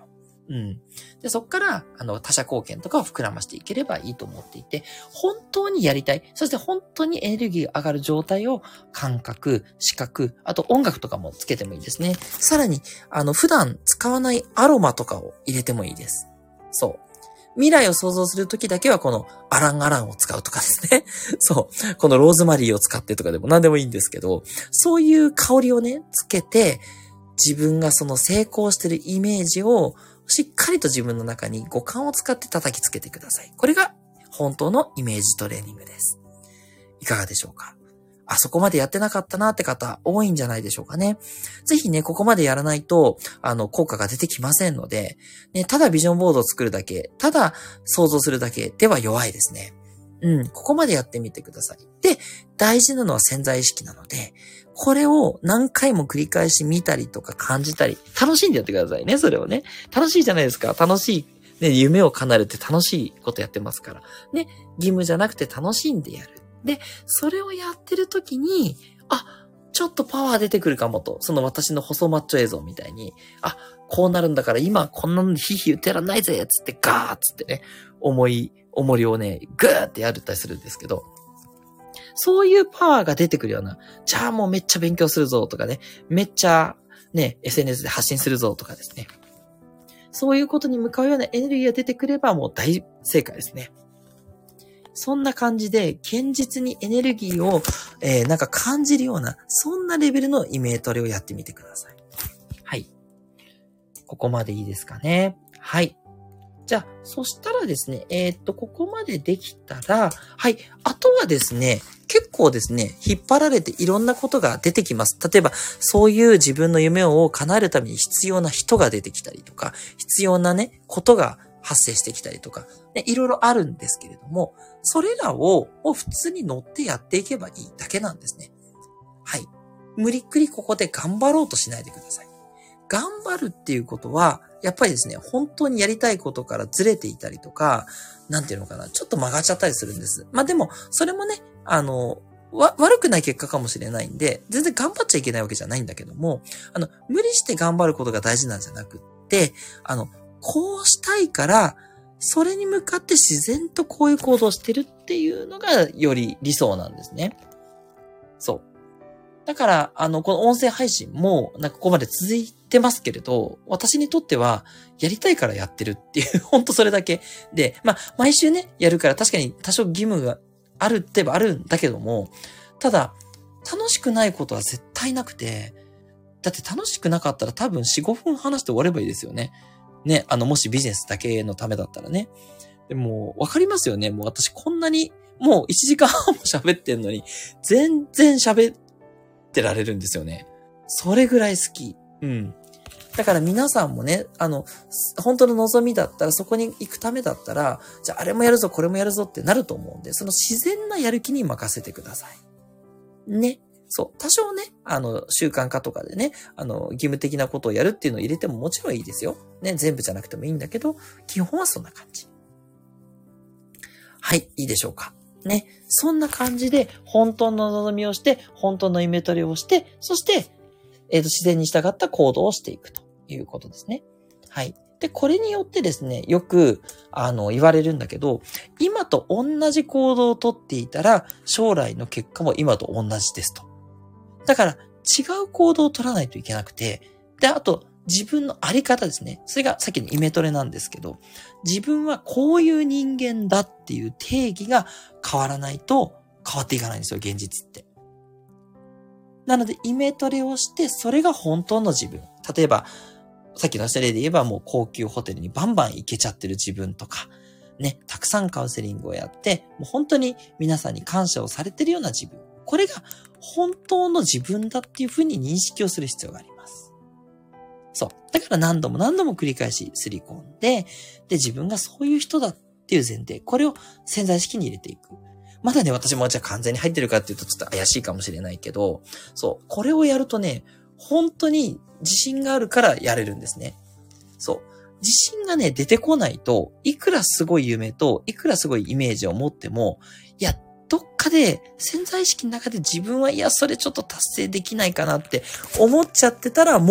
うん。で、そっから、あの、他者貢献とかを膨らましていければいいと思っていて、本当にやりたい。そして本当にエネルギーが上がる状態を感覚、視覚、あと音楽とかもつけてもいいですね。さらに、あの、普段使わないアロマとかを入れてもいいです。そう。未来を想像するときだけはこのアランアランを使うとかですね。そう。このローズマリーを使ってとかでも何でもいいんですけど、そういう香りをね、つけて、自分がその成功してるイメージをしっかりと自分の中に五感を使って叩きつけてください。これが本当のイメージトレーニングです。いかがでしょうか？あそこまでやってなかったなって方多いんじゃないでしょうかね。ぜひね、ここまでやらないと、あの、効果が出てきませんので、ね、ただビジョンボードを作るだけ、ただ想像するだけでは弱いですね。うん、ここまでやってみてください。で、大事なのは潜在意識なので、これを何回も繰り返し見たりとか感じたり、楽しんでやってくださいね、それをね。楽しいじゃないですか。楽しい。ね、夢を叶えるって楽しいことやってますから。ね、義務じゃなくて楽しんでやる。で、それをやってるときに、あ、ちょっとパワー出てくるかもと、その私の細マッチョ映像みたいに、あ、こうなるんだから今こんなのヒーヒー言ってらんないぜつってガーッつってね、重い、重りをね、グーってやるったりするんですけど、そういうパワーが出てくるような、じゃあもうめっちゃ勉強するぞとかね、めっちゃね、エスエヌエス で発信するぞとかですね。そういうことに向かうようなエネルギーが出てくればもう大正解ですね。そんな感じで、現実にエネルギーを、えー、なんか感じるような、そんなレベルのイメートレをやってみてください。はい。ここまでいいですかね。はい。じゃあ、そしたらですね、えー、っと、ここまでできたら、はい。あとはですね、結構ですね、引っ張られていろんなことが出てきます。例えば、そういう自分の夢を叶えるために必要な人が出てきたりとか、必要なね、ことが発生してきたりとか、ね、いろいろあるんですけれども、それらを、を普通に乗ってやっていけばいいだけなんですね。はい。無理っくりここで頑張ろうとしないでください。頑張るっていうことは、やっぱりですね、本当にやりたいことからずれていたりとか、なんていうのかな、ちょっと曲がっちゃったりするんです。まあでも、それもね、あの、わ、悪くない結果かもしれないんで、全然頑張っちゃいけないわけじゃないんだけども、あの、無理して頑張ることが大事なんじゃなくって、あの、こうしたいから、それに向かって自然とこういう行動をしてるっていうのがより理想なんですね。そう。だから、あの、この音声配信も、なんかここまで続いてますけれど、私にとっては、やりたいからやってるっていう、ほんとそれだけで、まあ、毎週ね、やるから確かに多少義務があるってばあるんだけども、ただ、楽しくないことは絶対なくて、だって楽しくなかったら多分よん、ごふん話して終わればいいですよね。ね、あの、もしビジネスだけのためだったらね。でも、わかりますよね。もう私こんなに、もういちじかんはんも喋ってんのに、全然喋ってられるんですよね。それぐらい好き。うん。だから皆さんもね、あの、本当の望みだったら、そこに行くためだったら、じゃああれもやるぞ、これもやるぞってなると思うんで、その自然なやる気に任せてください。ね。そう。多少ね、あの、習慣化とかでね、あの、義務的なことをやるっていうのを入れてももちろんいいですよ。ね、全部じゃなくてもいいんだけど、基本はそんな感じ。はい、いいでしょうか。ね。そんな感じで、本当の望みをして、本当のイメトレをして、そして、えっと、自然に従った行動をしていくということですね。はい。で、これによってですね、よく、あの、言われるんだけど、今と同じ行動をとっていたら、将来の結果も今と同じですと。だから、違う行動を取らないといけなくて、で、あと、自分のあり方ですね。それがさっきのイメトレなんですけど、自分はこういう人間だっていう定義が変わらないと変わっていかないんですよ、現実って。なので、イメトレをして、それが本当の自分。例えば、さっきの例で言えばもう高級ホテルにバンバン行けちゃってる自分とか、ね、たくさんカウンセリングをやって、もう本当に皆さんに感謝をされてるような自分。これが本当の自分だっていうふうに認識をする必要があります。そう。だから何度も何度も繰り返しすり込んで、で、自分がそういう人だっていう前提、これを潜在意識に入れていく。まだね、私もじゃあ完全に入ってるかっていうとちょっと怪しいかもしれないけど、そう。これをやるとね、本当に自信があるからやれるんですね。そう。自信がね、出てこないと、いくらすごい夢と、いくらすごいイメージを持っても、いや、どっかで潜在意識の中で自分はいや、それちょっと達成できないかなって思っちゃってたらもう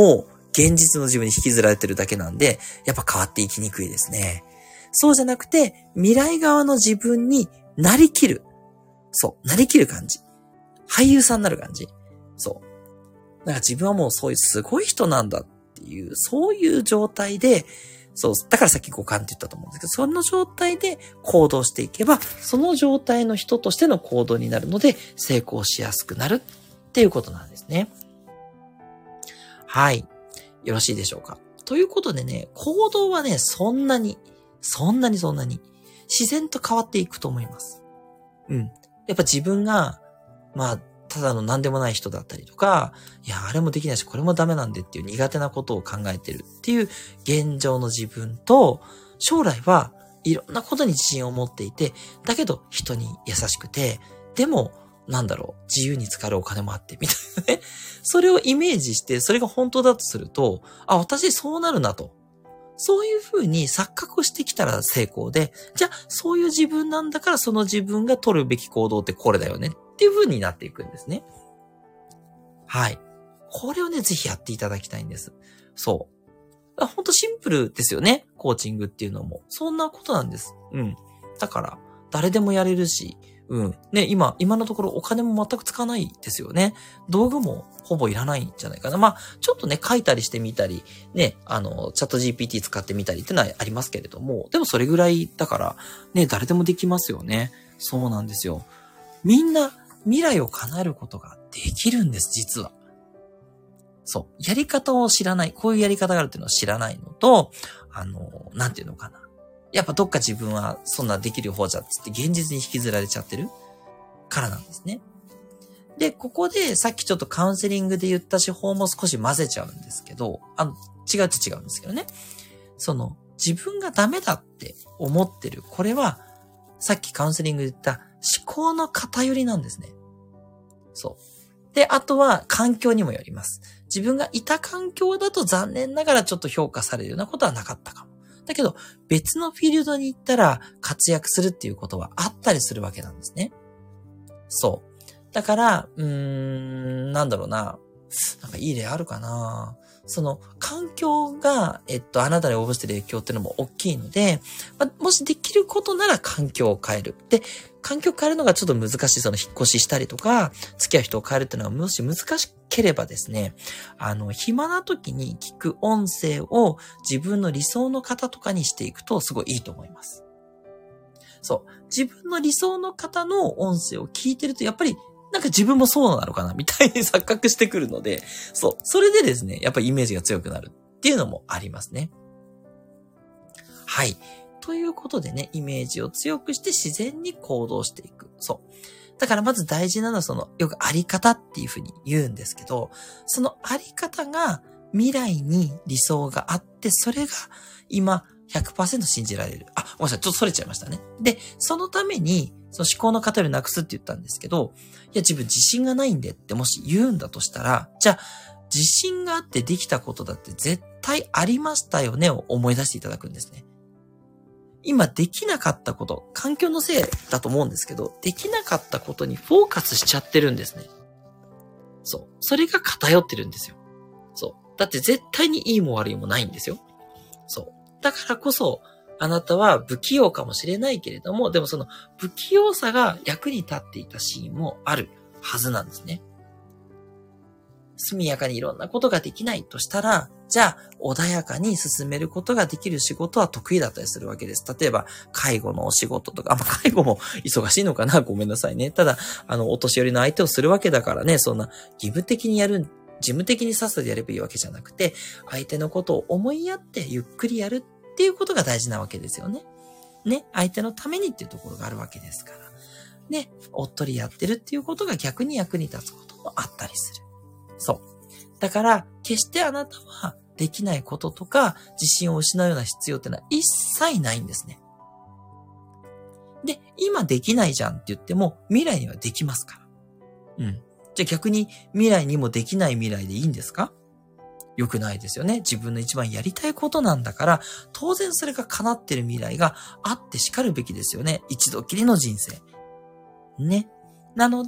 現実の自分に引きずられてるだけなんで、やっぱ変わっていきにくいですね。そうじゃなくて、未来側の自分になりきる。そう、なりきる感じ。俳優さんになる感じ。そう。だから自分はもうそういうすごい人なんだっていう、そういう状態で、そう、だからさっき五感って言ったと思うんですけど、その状態で行動していけば、その状態の人としての行動になるので、成功しやすくなるっていうことなんですね。はい。よろしいでしょうか。ということでね、行動はね、そんなに、そんなにそんなに、自然と変わっていくと思います。うん。やっぱ自分が、まあ、ただの何でもない人だったりとか、いや、あれもできないし、これもダメなんでっていう苦手なことを考えてるっていう現状の自分と、将来はいろんなことに自信を持っていて、だけど人に優しくて、でも、なんだろう、自由に使えるお金もあって、みたいなね。それをイメージして、それが本当だとすると、あ、私そうなるなと。そういう風に錯覚してきたら成功で、じゃあそういう自分なんだからその自分が取るべき行動ってこれだよねっていう風になっていくんですね。はい。これをね、ぜひやっていただきたいんです。そう。ほんとシンプルですよね。コーチングっていうのも。そんなことなんです。うん。だから、誰でもやれるし、うん。ね、今、今のところお金も全くつかないですよね。道具もほぼいらないんじゃないかな。まあ、ちょっとね、書いたりしてみたり、ね、あの、チャット ジーピーティー 使ってみたりってのはありますけれども、でもそれぐらいだから、ね、誰でもできますよね。そうなんですよ。みんな未来を叶えることができるんです、実は。そう。やり方を知らない。こういうやり方があるっていうのを知らないのと、あの、なんていうのかな。やっぱどっか自分はそんなできる方じゃっつって現実に引きずられちゃってるからなんですね。で、ここでさっきちょっとカウンセリングで言った手法も少し混ぜちゃうんですけど、あの、違うっちゃ違うんですけどね。その、自分がダメだって思ってる。これは、さっきカウンセリングで言った思考の偏りなんですね。そう。で、あとは環境にもよります。自分がいた環境だと残念ながらちょっと評価されるようなことはなかったかも。だけど、別のフィールドに行ったら活躍するっていうことはあったりするわけなんですね。そう。だから、うーん、なんだろうな。なんかいい例あるかな。その、環境が、えっと、あなたに及ぼしている影響っていうのも大きいので、まあ、もしできることなら環境を変える。で、環境を変えるのがちょっと難しい、その引っ越ししたりとか、付き合う人を変えるっていうのはもし難しければですね、あの、暇な時に聞く音声を自分の理想の方とかにしていくとすごいいいと思います。そう。自分の理想の方の音声を聞いてると、やっぱりなんか自分もそうなのかなみたいに錯覚してくるので、そう。それでですね、やっぱりイメージが強くなるっていうのもありますね。はい。ということでね、イメージを強くして自然に行動していく。そう。だからまず大事なのはその、よくあり方っていうふうに言うんですけど、そのあり方が未来に理想があって、それが今 ひゃくパーセント 信じられる。あ、ごめんなさい。ちょっとそれちゃいましたね。で、そのために、その思考の偏りをなくすって言ったんですけど、いや自分自信がないんでってもし言うんだとしたら、じゃあ自信があってできたことだって絶対ありましたよねを思い出していただくんですね。今できなかったこと、環境のせいだと思うんですけど、できなかったことにフォーカスしちゃってるんですね。そう。それが偏ってるんですよ。そう。だって絶対にいいも悪いもないんですよ。そう。だからこそ、あなたは不器用かもしれないけれども、でもその不器用さが役に立っていたシーンもあるはずなんですね。速やかにいろんなことができないとしたら、じゃあ穏やかに進めることができる仕事は得意だったりするわけです。例えば介護のお仕事とか、あ、まあ、介護も忙しいのかな、ごめんなさいね。ただ、あの、お年寄りの相手をするわけだからね、そんな義務的にやる、事務的にさっさとやればいいわけじゃなくて、相手のことを思いやってゆっくりやるっていうことが大事なわけですよね。ね、相手のためにっていうところがあるわけですから。ね、おっとりやってるっていうことが逆に役に立つこともあったりする。そう。だから、決してあなたはできないこととか、自信を失うような必要ってのは一切ないんですね。で、今できないじゃんって言っても、未来にはできますから。うん。じゃあ逆に未来にもできない未来でいいんですか？良くないですよね。自分の一番やりたいことなんだから、当然それが叶ってる未来があってしかるべきですよね。一度きりの人生。ね。なので、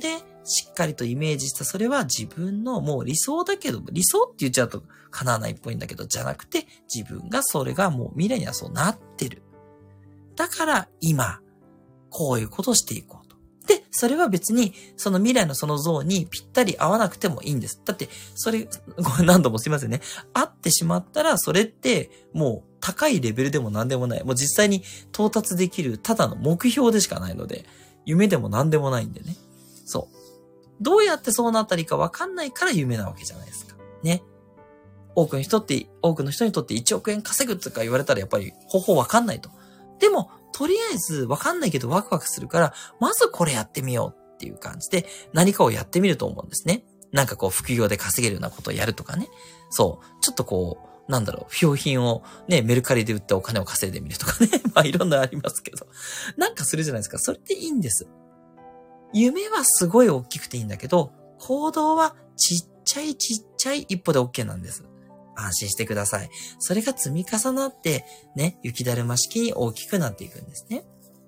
しっかりとイメージしたそれは自分のもう理想だけど、理想って言っちゃうと叶わないっぽいんだけど、じゃなくて自分がそれがもう未来にはそうなってる。だから今、こういうことをしていこうと。で、それは別にその未来のその像にぴったり合わなくてもいいんです。だって、それ、ごめん何度もすいませんね。合ってしまったらそれってもう高いレベルでも何でもない。もう実際に到達できるただの目標でしかないので、夢でも何でもないんでね。そう。どうやってそうなったりか分かんないから夢なわけじゃないですか。ね。多くの人って、多くの人にとっていちおくえん稼ぐとか言われたらやっぱり方法分かんないと。でも、とりあえず分かんないけどワクワクするから、まずこれやってみようっていう感じで何かをやってみると思うんですね。なんかこう副業で稼げるようなことをやるとかね。そう。ちょっとこう、なんだろう、不要品をね、メルカリで売ってお金を稼いでみるとかね。まあいろんなありますけど。なんかするじゃないですか。それっていいんです。夢はすごい大きくていいんだけど、行動はちっちゃいちっちゃい一歩で OK なんです。安心してください。それが積み重なって、ね、雪だるま式に大きくなっていくんですね。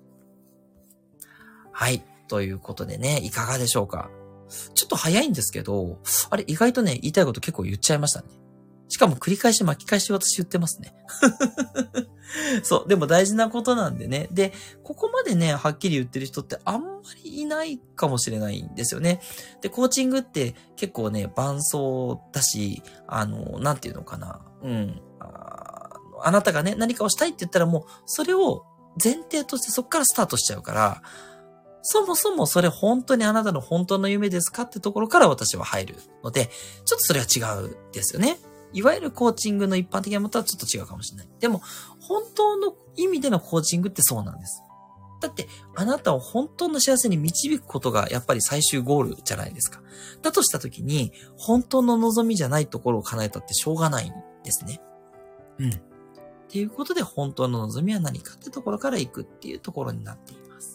はい。ということでね、いかがでしょうか。ちょっと早いんですけど、あれ意外とね、言いたいこと結構言っちゃいましたね。しかも繰り返し巻き返し私言ってますね。そう。でも大事なことなんでね。で、ここまでね、はっきり言ってる人ってあんまりいないかもしれないんですよね。で、コーチングって結構ね、伴奏だし、あの、なんていうのかな。うん。あ、あなたがね、何かをしたいって言ったらもう、それを前提としてそこからスタートしちゃうから、そもそもそれ本当にあなたの本当の夢ですかってところから私は入るので、ちょっとそれは違うですよね。いわゆるコーチングの一般的なものとはちょっと違うかもしれない。でも、本当の意味でのコーチングってそうなんです。だって、あなたを本当の幸せに導くことがやっぱり最終ゴールじゃないですか。だとしたときに、本当の望みじゃないところを叶えたってしょうがないんですね。うん。っていうことで、本当の望みは何かってところから行くっていうところになっています。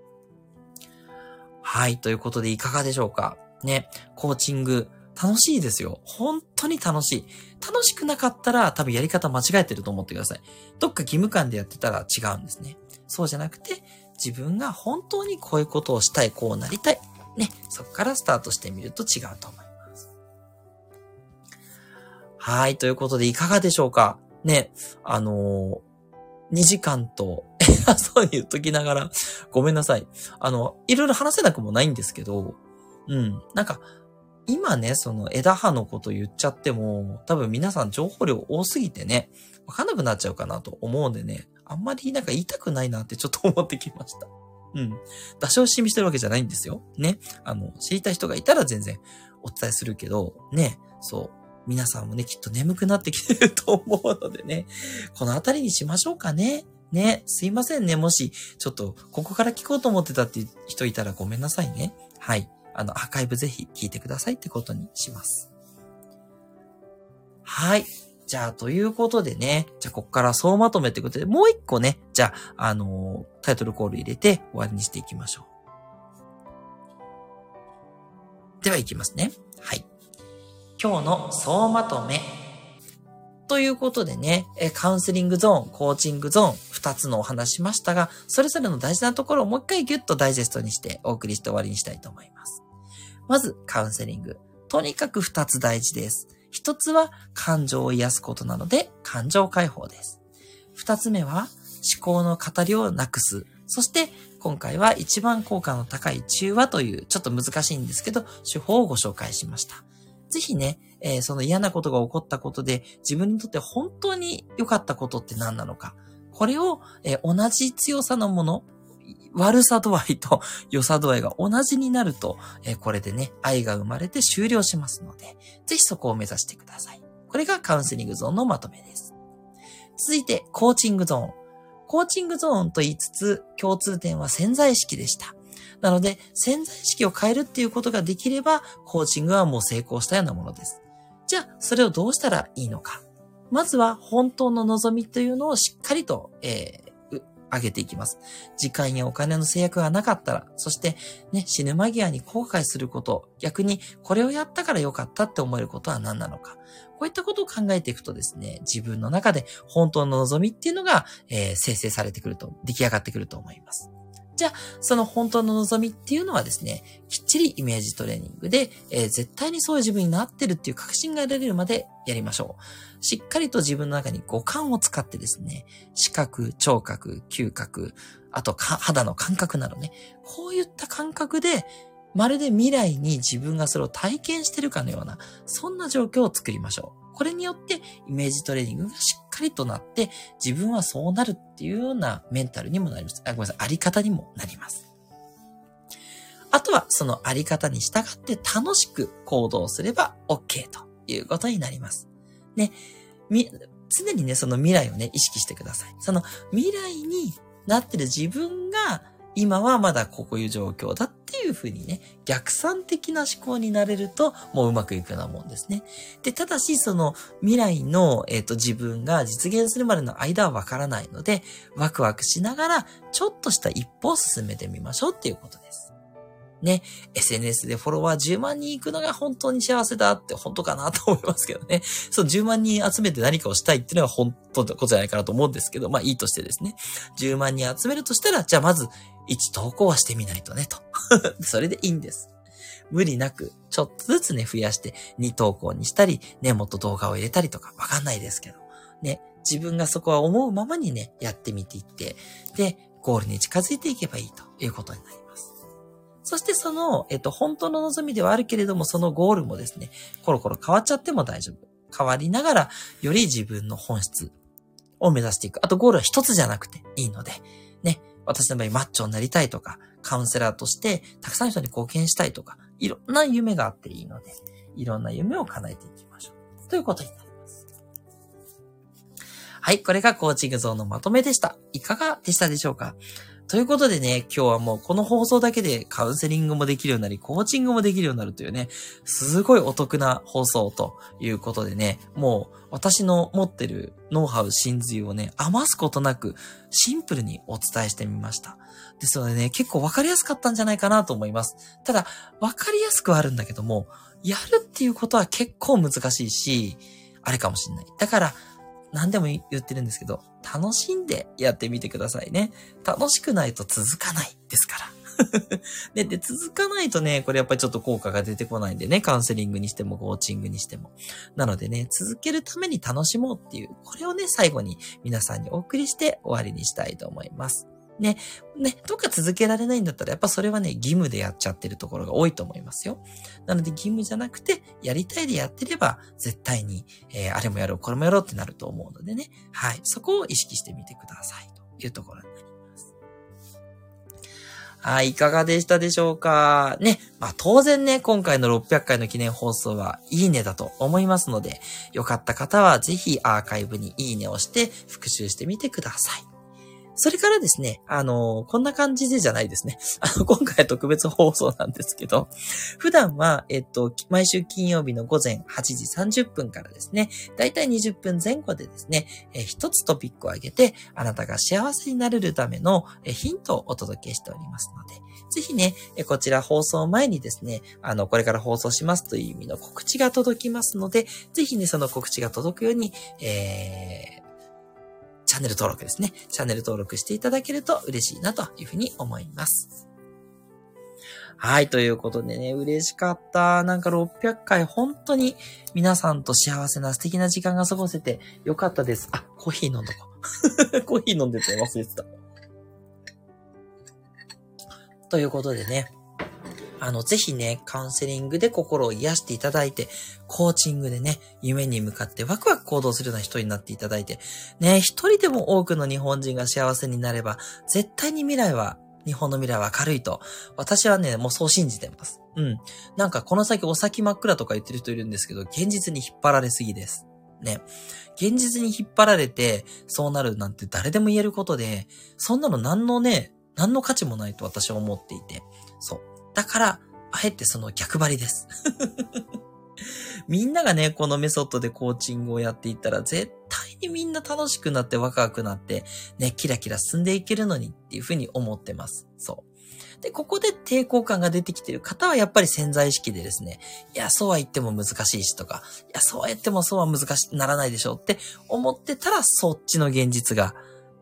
はい。ということで、いかがでしょうか。ね。コーチング。楽しいですよ。本当に楽しい。楽しくなかったら多分やり方間違えてると思ってください。どっか義務感でやってたら違うんですね。そうじゃなくて、自分が本当にこういうことをしたい、こうなりたい。ね。そこからスタートしてみると違うと思います。はい。ということでいかがでしょうか。ね。あのー、にじかんと偉そうに言っときながら、ごめんなさい。あの、いろいろ話せなくもないんですけど、うん。なんか、今ね、その枝葉のこと言っちゃっても、多分皆さん情報量多すぎてね、わかんなくなっちゃうかなと思うんでね、あんまりなんか言いたくないなってちょっと思ってきました。うん。出し惜しみしてるわけじゃないんですよ。ね。あの、知りたい人がいたら全然お伝えするけど、ね。そう。皆さんもね、きっと眠くなってきてると思うのでね、このあたりにしましょうかね。ね。すいませんね。もし、ちょっと、ここから聞こうと思ってたっていう人いたらごめんなさいね。はい。あの、アーカイブぜひ聞いてくださいってことにします。はい。じゃあ、ということでね、じゃあ、ここから総まとめってことで、もう一個ね、じゃあ、あのー、タイトルコール入れて終わりにしていきましょう。では、いきますね。はい。今日の総まとめ。ということでね、カウンセリングゾーン、コーチングゾーン、二つのお話しましたが、それぞれの大事なところをもう一回ギュッとダイジェストにしてお送りして終わりにしたいと思います。まず、カウンセリング。とにかく二つ大事です。一つは感情を癒すことなので、感情解放です。二つ目は思考の語りをなくす。そして、今回は一番効果の高い中和という、ちょっと難しいんですけど、手法をご紹介しました。ぜひね、えー、その嫌なことが起こったことで、自分にとって本当に良かったことって何なのか。これを、えー、同じ強さのもの、悪さ度合いと良さ度合いが同じになると、えー、これでね、愛が生まれて終了しますので、ぜひそこを目指してください。これがカウンセリングゾーンのまとめです。続いて、コーチングゾーン。コーチングゾーンと言いつつ、共通点は潜在意識でした。なので、潜在意識を変えるっていうことができれば、コーチングはもう成功したようなものです。じゃあ、それをどうしたらいいのか。まずは、本当の望みというのをしっかりと、えー、上げていきます。時間やお金の制約がなかったら、そして、ね、死ぬ間際に後悔すること、逆にこれをやったからよかったって思えることは何なのか。こういったことを考えていくとですね、自分の中で本当の望みっていうのが、えー、生成されてくると、出来上がってくると思います。 じゃあ、その本当の望みっていうのはですね、きっちりイメージトレーニングで、えー、絶対にそういう自分になってるっていう確信が得られるまでやりましょう。しっかりと自分の中に五感を使ってですね、視覚、聴覚、嗅覚、あと肌の感覚などね、こういった感覚で、まるで未来に自分がそれを体験してるかのような、そんな状況を作りましょう。これによってイメージトレーニングがしっかりとなって、自分はそうなるっていうようなメンタルにもなります。あ、ごめんなさい、あり方にもなります。あとはそのあり方に従って楽しく行動すれば OK ということになります。ね、み、常にね、その未来をね、意識してください。その未来になってる自分が今はまだこういう状況だっていう風にね、逆算的な思考になれるともううまくいくようなもんですね。で、ただしその未来の、えっと、自分が実現するまでの間はわからないので、ワクワクしながらちょっとした一歩を進めてみましょうっていうことです。ね、エスエヌエス でフォロワーじゅうまんにんいくのが本当に幸せだって本当かなと思いますけどね。そう、じゅうまんにん集めて何かをしたいっていうのは本当のことじゃないかなと思うんですけど、まあいいとしてですね。じゅうまんにん集めるとしたら、じゃあまずいち投稿はしてみないとね、と。それでいいんです。無理なく、ちょっとずつね、増やしてに投稿にしたり、ね、もっと動画を入れたりとか、わかんないですけど。ね、自分がそこは思うままにね、やってみていって、で、ゴールに近づいていけばいいということになります。そしてその、えっと、本当の望みではあるけれども、そのゴールもですね、コロコロ変わっちゃっても大丈夫。変わりながら、より自分の本質を目指していく。あとゴールは一つじゃなくていいので、ね、私の場合マッチョになりたいとか、カウンセラーとしてたくさんの人に貢献したいとか、いろんな夢があっていいので、いろんな夢を叶えていきましょう。ということになります。はい、これがコーチングゾーンのまとめでした。いかがでしたでしょうか？ということでね、今日はもうこの放送だけでカウンセリングもできるようになり、コーチングもできるようになるというね、すごいお得な放送ということでね、もう私の持ってるノウハウ、真髄をね、余すことなくシンプルにお伝えしてみました。ですのでね、結構わかりやすかったんじゃないかなと思います。ただ、わかりやすくはあるんだけども、やるっていうことは結構難しいし、あれかもしれない。だから、何でも言ってるんですけど、楽しんでやってみてくださいね。楽しくないと続かないですから。で, で、続かないとね、これやっぱりちょっと効果が出てこないんでね、カウンセリングにしてもコーチングにしても。なのでね、続けるために楽しもうっていう、これをね、最後に皆さんにお送りして終わりにしたいと思います。ね、ね、どっか続けられないんだったら、やっぱそれはね、義務でやっちゃってるところが多いと思いますよ。なので義務じゃなくて、やりたいでやってれば、絶対に、えー、あれもやろう、これもやろうってなると思うのでね。はい。そこを意識してみてください。というところになります。はい。いかがでしたでしょうか？ね。まあ当然ね、今回のろっぴゃっかいの記念放送はいいねだと思いますので、よかった方はぜひアーカイブにいいねをして復習してみてください。それからですね、あのー、こんな感じでじゃないですね。あの、今回は特別放送なんですけど、普段は、えっと、毎週金曜日の午前はちじさんじゅっぷんからですね、だいたいにじゅっぷんぜん後でですね、えー、一つトピックを挙げて、あなたが幸せになれるための、えー、ヒントをお届けしておりますので、ぜひね、えー、こちら放送前にですね、あの、これから放送しますという意味の告知が届きますので、ぜひね、その告知が届くように、えー、チャンネル登録ですね。チャンネル登録していただけると嬉しいなというふうに思います。はい。ということでね、嬉しかった。なんかろっぴゃっかい本当に皆さんと幸せな素敵な時間が過ごせてよかったです。あ、コーヒー飲んどこう。コーヒー飲んでて忘れてた。ということでね。あの、ぜひね、カウンセリングで心を癒していただいて、コーチングでね、夢に向かってワクワク行動するような人になっていただいて、ね、一人でも多くの日本人が幸せになれば、絶対に未来は、日本の未来は明るいと、私はね、もうそう信じてます。うん。なんかこの先お先真っ暗とか言ってる人いるんですけど、現実に引っ張られすぎです。ね。現実に引っ張られて、そうなるなんて誰でも言えることで、そんなの何のね、何の価値もないと私は思っていて、そう。だから、あえてその逆張りです。みんながね、このメソッドでコーチングをやっていったら、絶対にみんな楽しくなってワクワクなって、ね、キラキラ進んでいけるのにっていうふうに思ってます。そう。で、ここで抵抗感が出てきている方はやっぱり潜在意識でですね、いや、そうは言っても難しいしとか、いや、そうは言ってもそうは難し、ならないでしょうって思ってたら、そっちの現実が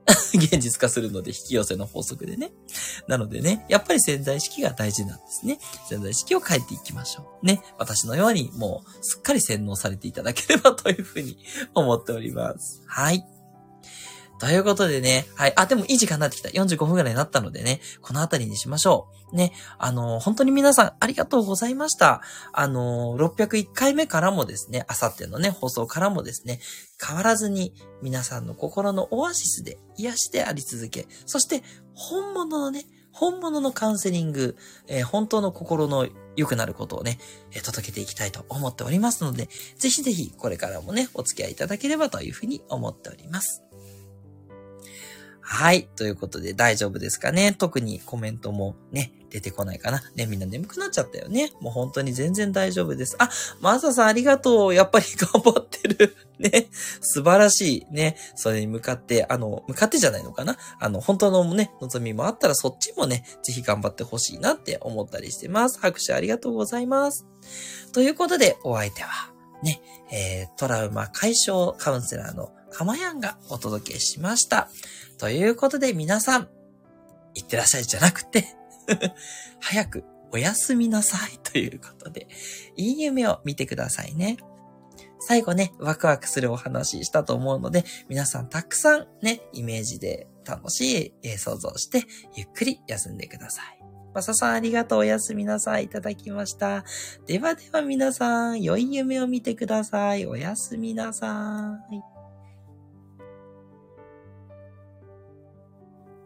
現実化するので、引き寄せの法則でね。なのでね、やっぱり潜在意識が大事なんですね。潜在意識を変えていきましょう。ね。私のようにもうすっかり洗脳されていただければというふうに思っております。はい。ということでね、はい。あ、でもいい時間になってきた。よんじゅうごふんぐらいになったのでね、このあたりにしましょう。ね。あの、本当に皆さんありがとうございました。あの、ろっぴゃくいっかいめからもですね、あさってのね、放送からもですね、変わらずに皆さんの心のオアシスで、癒しであり続け、そして本物のね、本物のカウンセリング、えー、本当の心の良くなることをね、えー、届けていきたいと思っておりますので、ぜひぜひこれからもね、お付き合いいただければというふうに思っております。はい。ということで大丈夫ですかね。特にコメントもね、出てこないかな。ね、みんな眠くなっちゃったよね。もう本当に全然大丈夫です。あ、マサさんありがとう。やっぱり頑張ってる。ね。素晴らしい。ね。それに向かって、あの、向かってじゃないのかな。あの、本当のね、望みもあったらそっちもね、ぜひ頑張ってほしいなって思ったりしてます。拍手ありがとうございます。ということで、お相手は、ね、えー、トラウマ解消カウンセラーのかまやんがお届けしました。ということで皆さん、いってらっしゃいじゃなくて、早くおやすみなさいということで、いい夢を見てくださいね。最後ね、ワクワクするお話したと思うので、皆さんたくさんね、イメージで楽しい想像して、ゆっくり休んでください。マサさんありがとう。おやすみなさい。いただきました。ではでは皆さん、良い夢を見てください。おやすみなさい。